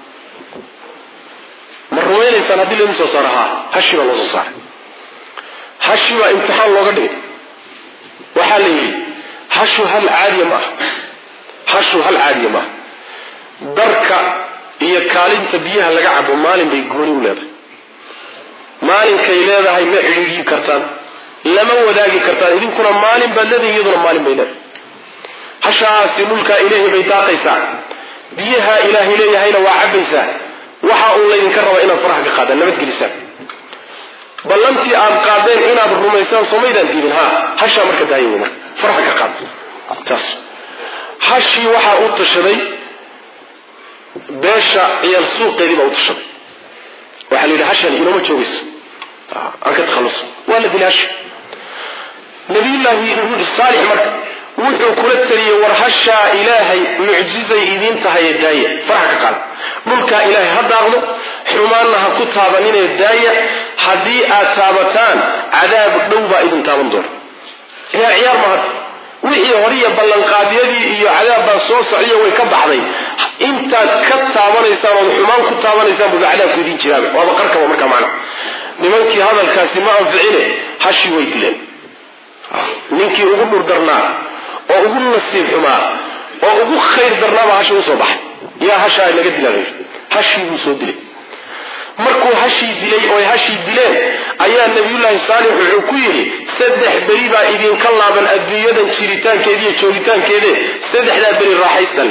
مرمين إنسان هذه اللي صارها هشي الله صار هشي امتحان لغدي وحالي هشو هل عادي ما هشو هل عادي ما darka iyo kaalinta biyaha laga cabo maalin bay gooni u leedahay maalinkay leedahay ma xiriiri kartaan lama wadaagi kartaan idinkuna maalin baad leedahay iyaduna maalin bay leedahay hashaasi mulka ilaahi bay daaqaysaa biyaha ilaahi leeyahayna waa cabaysaa waxa uu leeyin ka raba inaad faraha ka qaadaan nabad gelisaan ballantii aad qaadeen inaad rumaysaan somaydaan diidin ha hashaa marka daayo marka farxa ka qaad taas hashi waxa uu tashaday beesha ciyaal suuqeedii baa u tashaday waxa la yidhi hashan inoma joogayso aan ka takhalus wala dilaash nabiyullaahi nuux saalix marka wuxuu kula taliyay war hasha ilaahay mucjizay idin tahay daaya farxa ka qaad dhulka ilaahay hadaaqdo xumaanna ha ku taabanina daaya hadii aad taabataan cadaab dhow baa idin taaban doona yaa ciyaar ma had wixii horiya ballan qaadiyadii iyo cadaab baa soo socday way ka baxday inta ka taabanaysaan oo xumaan ku taabanaysaan buu cadaab ku idin jiraa waa qarka marka macna nimankii hadalkaasi ma anficine hashi way dileen ninkii ugu dhur darnaa oo ugu nasiib xumaa oo ugu khayr darnaaba hashi u soo baxay yaa hasha ay laga dilay hashi uu soo dilay markuu hashi dilay oo hashi dileen ayaa nabiyullaahi saalix wuxuu ku yiri saddex bari baa idin ka laaban adduunyadan jiritaankeeda iyo joogitaankeeda saddexda bari raaxaysan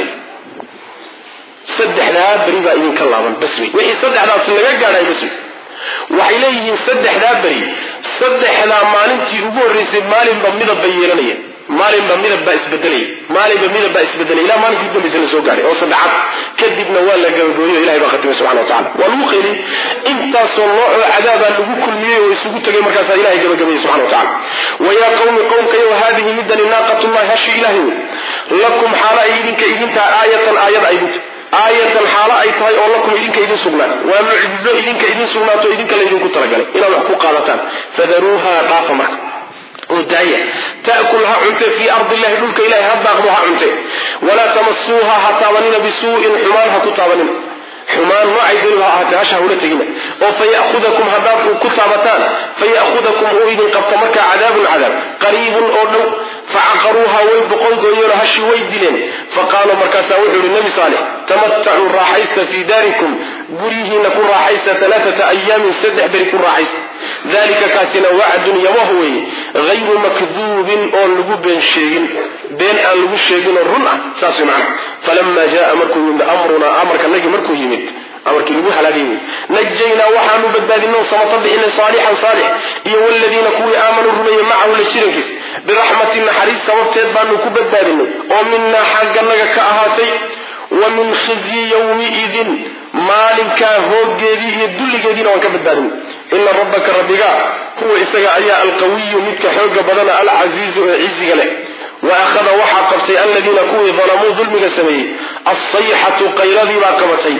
saddexda bari baa idin ka laaban bas wixii saddexdaas laga gaaray bas waxay leeyihiin saddexda bari saddexda maalintii ugu horeysay maalinba midab yeelanaya maalinba midab baa isbedelay maalinba midab baa isbedelay ilaa maalinkii dambe la soo gaaray oo saddexad kadibna waa la gabagooyay ilaahay baa khatimay subhanahu wa ta'ala walu khayri intaasoo nooc cadaab lagu kulmiyay oo isugu tagay markaas ilaahay gabagabay subhanahu wa ta'ala wa ya qawmi qawmka wa hadhihi midan naqatullah hashi ilahi lakum hala idinka idinta aayatan aayad aydinta aayatan hala ay tahay oo lakum idinka idin sugnaa waa mucjizo idinka idin sugnaato idinka la idinku talagalay inaad wax ku qaadataan fadaruha dhaafa marka وداية تأكلها عنت في أرض الله دولك إلهي هداقها عنت ولا تمسوها هتاونين بسوء حمانها كتاونين حمان ما عيدلها هتاشا ولتهنا وفيأخذكم هداق كتابتان فيأخذكم أوئذ قد تمك عذاب عذاب قريب أولو فعقروها ويبقوا قيولها شوي دلين فقالوا مركزا وحول النبي صالح تمتعوا الراحيس في داركم بريه نكون راحيس ثلاثة أيام سدح بريكم راحيس ذلك كاسنا وعد يوهوي غير مكذوب أو لقوب شيء بين أن لقوب شيء الرنع ساسي معنا فلما جاء أمركم أمرنا أمرك النجي مركو يمت أمرك لقوب حلالين نجينا وحانوا بدادنا وصمطبعنا صالحا صالح إيو الذين كوي آمنوا الرمي معه للشركس برحمة حريص سوفتيت بانو كبدادنا ومنا حقا كأهاتي ومن خزي يومئذ مالك هوجدي يدل جدينا وكبدادنا إن ربك ربك هو إسجع أيا القوي متك حوج بدنا العزيز عز له وأخذ وحق قبسي الذين كوي ظلموا ظلم جسمي الصيحة قيلذي باقبتي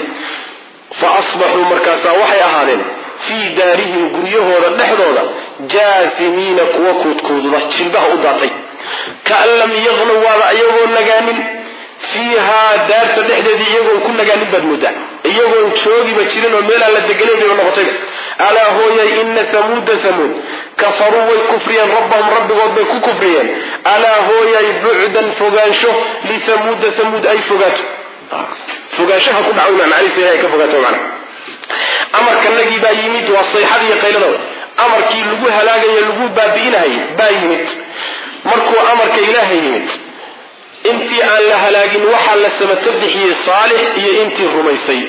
فأصبحوا مركزا وحي أهالين في دارهم قريه ونحضونا جاثمين كوكوت كوضا شلبه أضاطي كأن لم يغنوا وضعيهم نجانين فيها دار تدحدد يقول كل جانب بدمدا يقول شوقي بتشيلن وميل على الدجالين بينهم ألا هو إن ثمود ثمود كفروا وكفريا ربهم رب ربك كفريا ألا هو بعدا فوقانشه لثمود ثمود أي فوقات فوقانشه كل عونا معي فيها كفوقاته معنا أمر كان نجي بايميت والصيحة يقيلنا أمر كي لجوها لاجي يلجو بابينهاي بايميت مركو أمر كإلهي يميت انتي aan la halaagin waxa la samatadixiyay saalix iyo intii rumaysay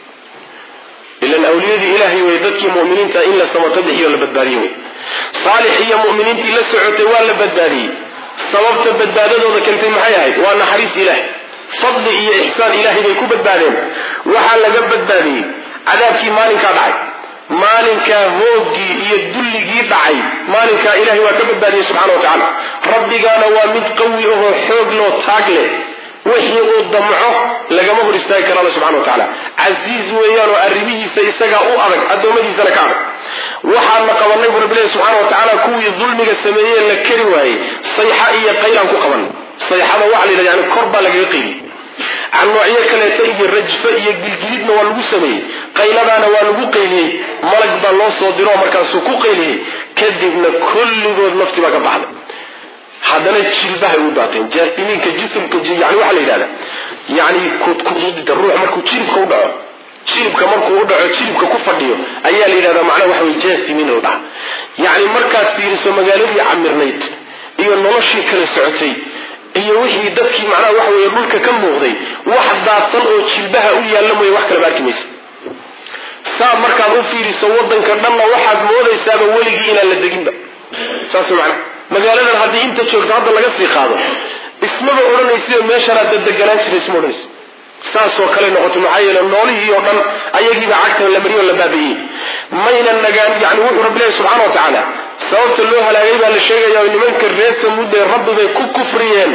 ila awliyadi ilaahi way dadkii muuminiinta in la samatadixiyo la badbaadiyo saalix iyo muuminiintii la socotay waa la badbaadiyay sababta badbaadadooda kantay maxay ahayd waa naxariis ilaahi fadli iyo ihsaan ilaahi bay ku badbaadeen waxa laga badbaadiyay cadaabkii maalinka dhacay maalinka hoogii iyo dulligii dhacay maalinka ilaahi waa ka badbaadiyay subhanahu wa ta'ala rabbigana waa mid qawi oo xoog loo taagle wixii uu damco lagama hor istaagi karo Allah subhanahu wa ta'ala aziz weeyaan oo arrimihiisa isaga u adag adoomadiisa ka adag waxa la qabanay rabbiga subhanahu wa ta'ala kuwii dulmiga sameeyay la kari waayay sayxa iyo qaylan ku qaban sayxada waxa la yiraahdaa korba laga qiimi عن نوعية كليتا إيه رجفة إيه جلجلدنا واللغو سمي قيلدانا واللغو قيلي ملك بالله صدره مركان سوكو قيلي كذبنا كل ذو نفتي بك بعض حدنا تشيلبها يوضاتين جاثمين كجسم كجي يعني وحا ليلالا يعني كود كود الروح مركو تشيلب كودعو تشيلب كمركو ودعو تشيلب ككفر ديو أيها ليلالا معنى وحوي جاثمين وضع يعني مركز فيرسو مقالبي عمرنيت إيه النلاشي كلا سعتي iyo wixii dadkii macna wax weey dhulka ka muuqday wax daadsan oo jilbaha u yaalmo wax kala baarkimis saa markaad u fiiriso wadanka dhanna waxaad moodaysaaba weligii inaan la deginba saas macna magaaladan haddii inta joogto hadda laga sii qaado ismaba odhanaysiyo meeshan aad deganaan jiray isma odhanaysi saasoo kale noqoto maxaa yeele noolihii oo dhan ayagiiba cagtan la mariyo la baabi'iyey mayna nagaan yani wuxuu rabbi leeyahy subxaana wa tacaala sababta loo halaagay baa la sheegaya nimanka reer Samuud ee rabbi bay ku kufriyeen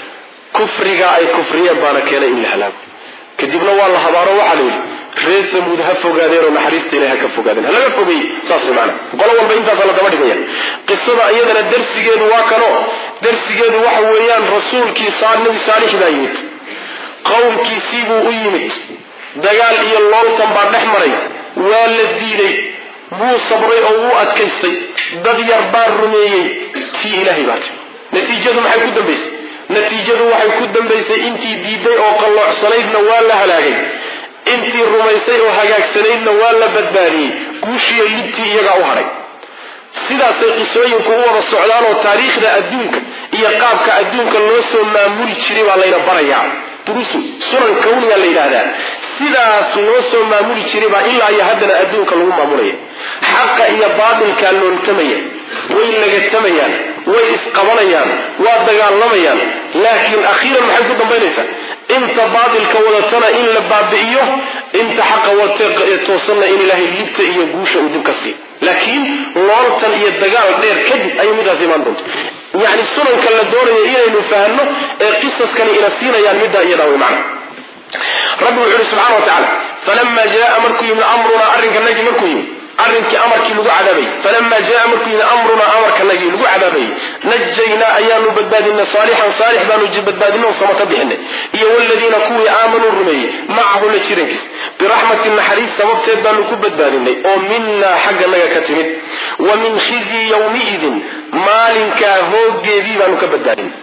kufriga ay kufriyeen baana keenay in la halaago kadibna waa la habaaro waxaa la yidhi reer Samuud ha fogaadeen oo naxariista Ilaahay ka fogaadeen halaga fogay saas macna qolo walba intaas la daba dhigaya qisada iyadana darsigeedu waa kano darsigeedu waxa weeyaan rasuulkii nabi saalix baa yimid qowmkiisii buu u yimid dagaal iyo looltan baa dhex maray waa la diiday wuu sabray oo wuu adkaystay dad yar baa rumeeyey tii Ilaahay baa natiijadu maxay ku dambaysay natiijadu waxay ku dambaysay intii diiday oo qalloocsaneydna waa la halaagay intii rumaysay oo hagaagsanaydna waa la badbaadiyey guushiyo libtii iyagaa u hadhay sidaasay qisooyinku u wada socdaan oo taariikhda adduunka iyo qaabka adduunka loo soo maamuli jiray baa layna barayaa durusu sunan kawniya la yidhaahdaa sidaas loo soo maamuli jiray baa ilaa iyo haddana adduunka lagu maamulaya xaqa iyo baatilkaa looltamaya way lagatamayaan way isqabanayaan waa dagaalamayaan laakiin akhiiran maxay ku dambaynaysaa inta baatilka wadatana in la baabi'iyo inta xaqa watee toosanna in ilaahay libta iyo guusha uu dib ka siiyo laakiin looltan iyo dagaal dheer kadib ayay midaas imaan doonto yani sunanka la doonayo inaynu fahanno ee qisaskani ina siinayaan middaa iyadaa way macna rabbi wuxuu yidhi subxana wa tacaala falama jaa markuu yimid amrunaa arrinkanagii markuu yimid arrinkii amarkii lagu cadaabay falama jaa markuu yimid amrunaa amarkanagii lagu cadaabay najaynaa ayaanu badbaadinay saalixan saalix baanu badbaadinay oo sama ka bixinay iyo waladiina kuwii aamanuu rumeeyey macahu la jirankiis biraxmatin naxariis sababteed baanu ku badbaadinay oo minaa xagga naga ka timid wa min khizyi yawmiidin maalinkaa hooggeedii baanu ka badbaadinay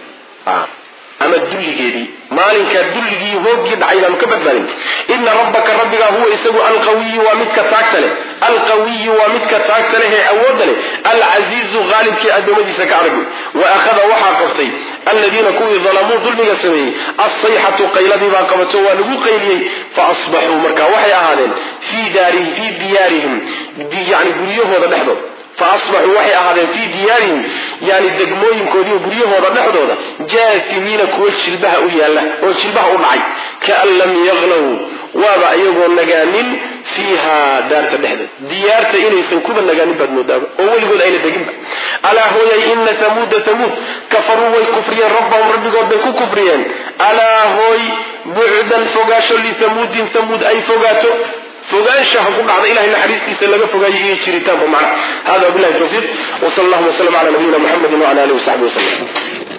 ama dulligeedii maalinkaa dulligii hooggii dhacay baanu ka badbaadin ina rabbaka rabbigaa huwa isagu alqawiyu waa midka taagta leh alqawiyu waa midka taagta leh ee awoodda leh alcasiizu qaalibkii addoommadiisa ka arag wa akhada waxaa qabtay aladiina kuwii dalamuu dulmiga sameeyey assayxatu qayladii baa qabato waa lagu qayliyey fa asbaxuu markaa waxay ahaadeen fii daarihim fii diyaarihim yani guryahooda dhexdooda فأصبحوا وحي أهدين في ديارهم يعني دقموين كودين بريهو ردحدودا جاثمين كوال شلبها أولي الله وشلبها أولعي كأن لم يغلوا وابا أيضا نقانين فيها دار تبحث ديارة إلي سنكوبا نقانين بدنو دابا أولي قول أين دقم ألا هو إن ثمود ثمود كفروا والكفريا ربهم ربي قول بيكو كفريا ألا هو بعدا فقاشوا لثمود ثمود أي فقاتوا فوقاشه قلنا على إله الحديث سلم فوقايه شريطان معنا هذا بالله التوفيق وصلى الله وسلم على نبينا محمد وعلى آله وصحبه وسلم.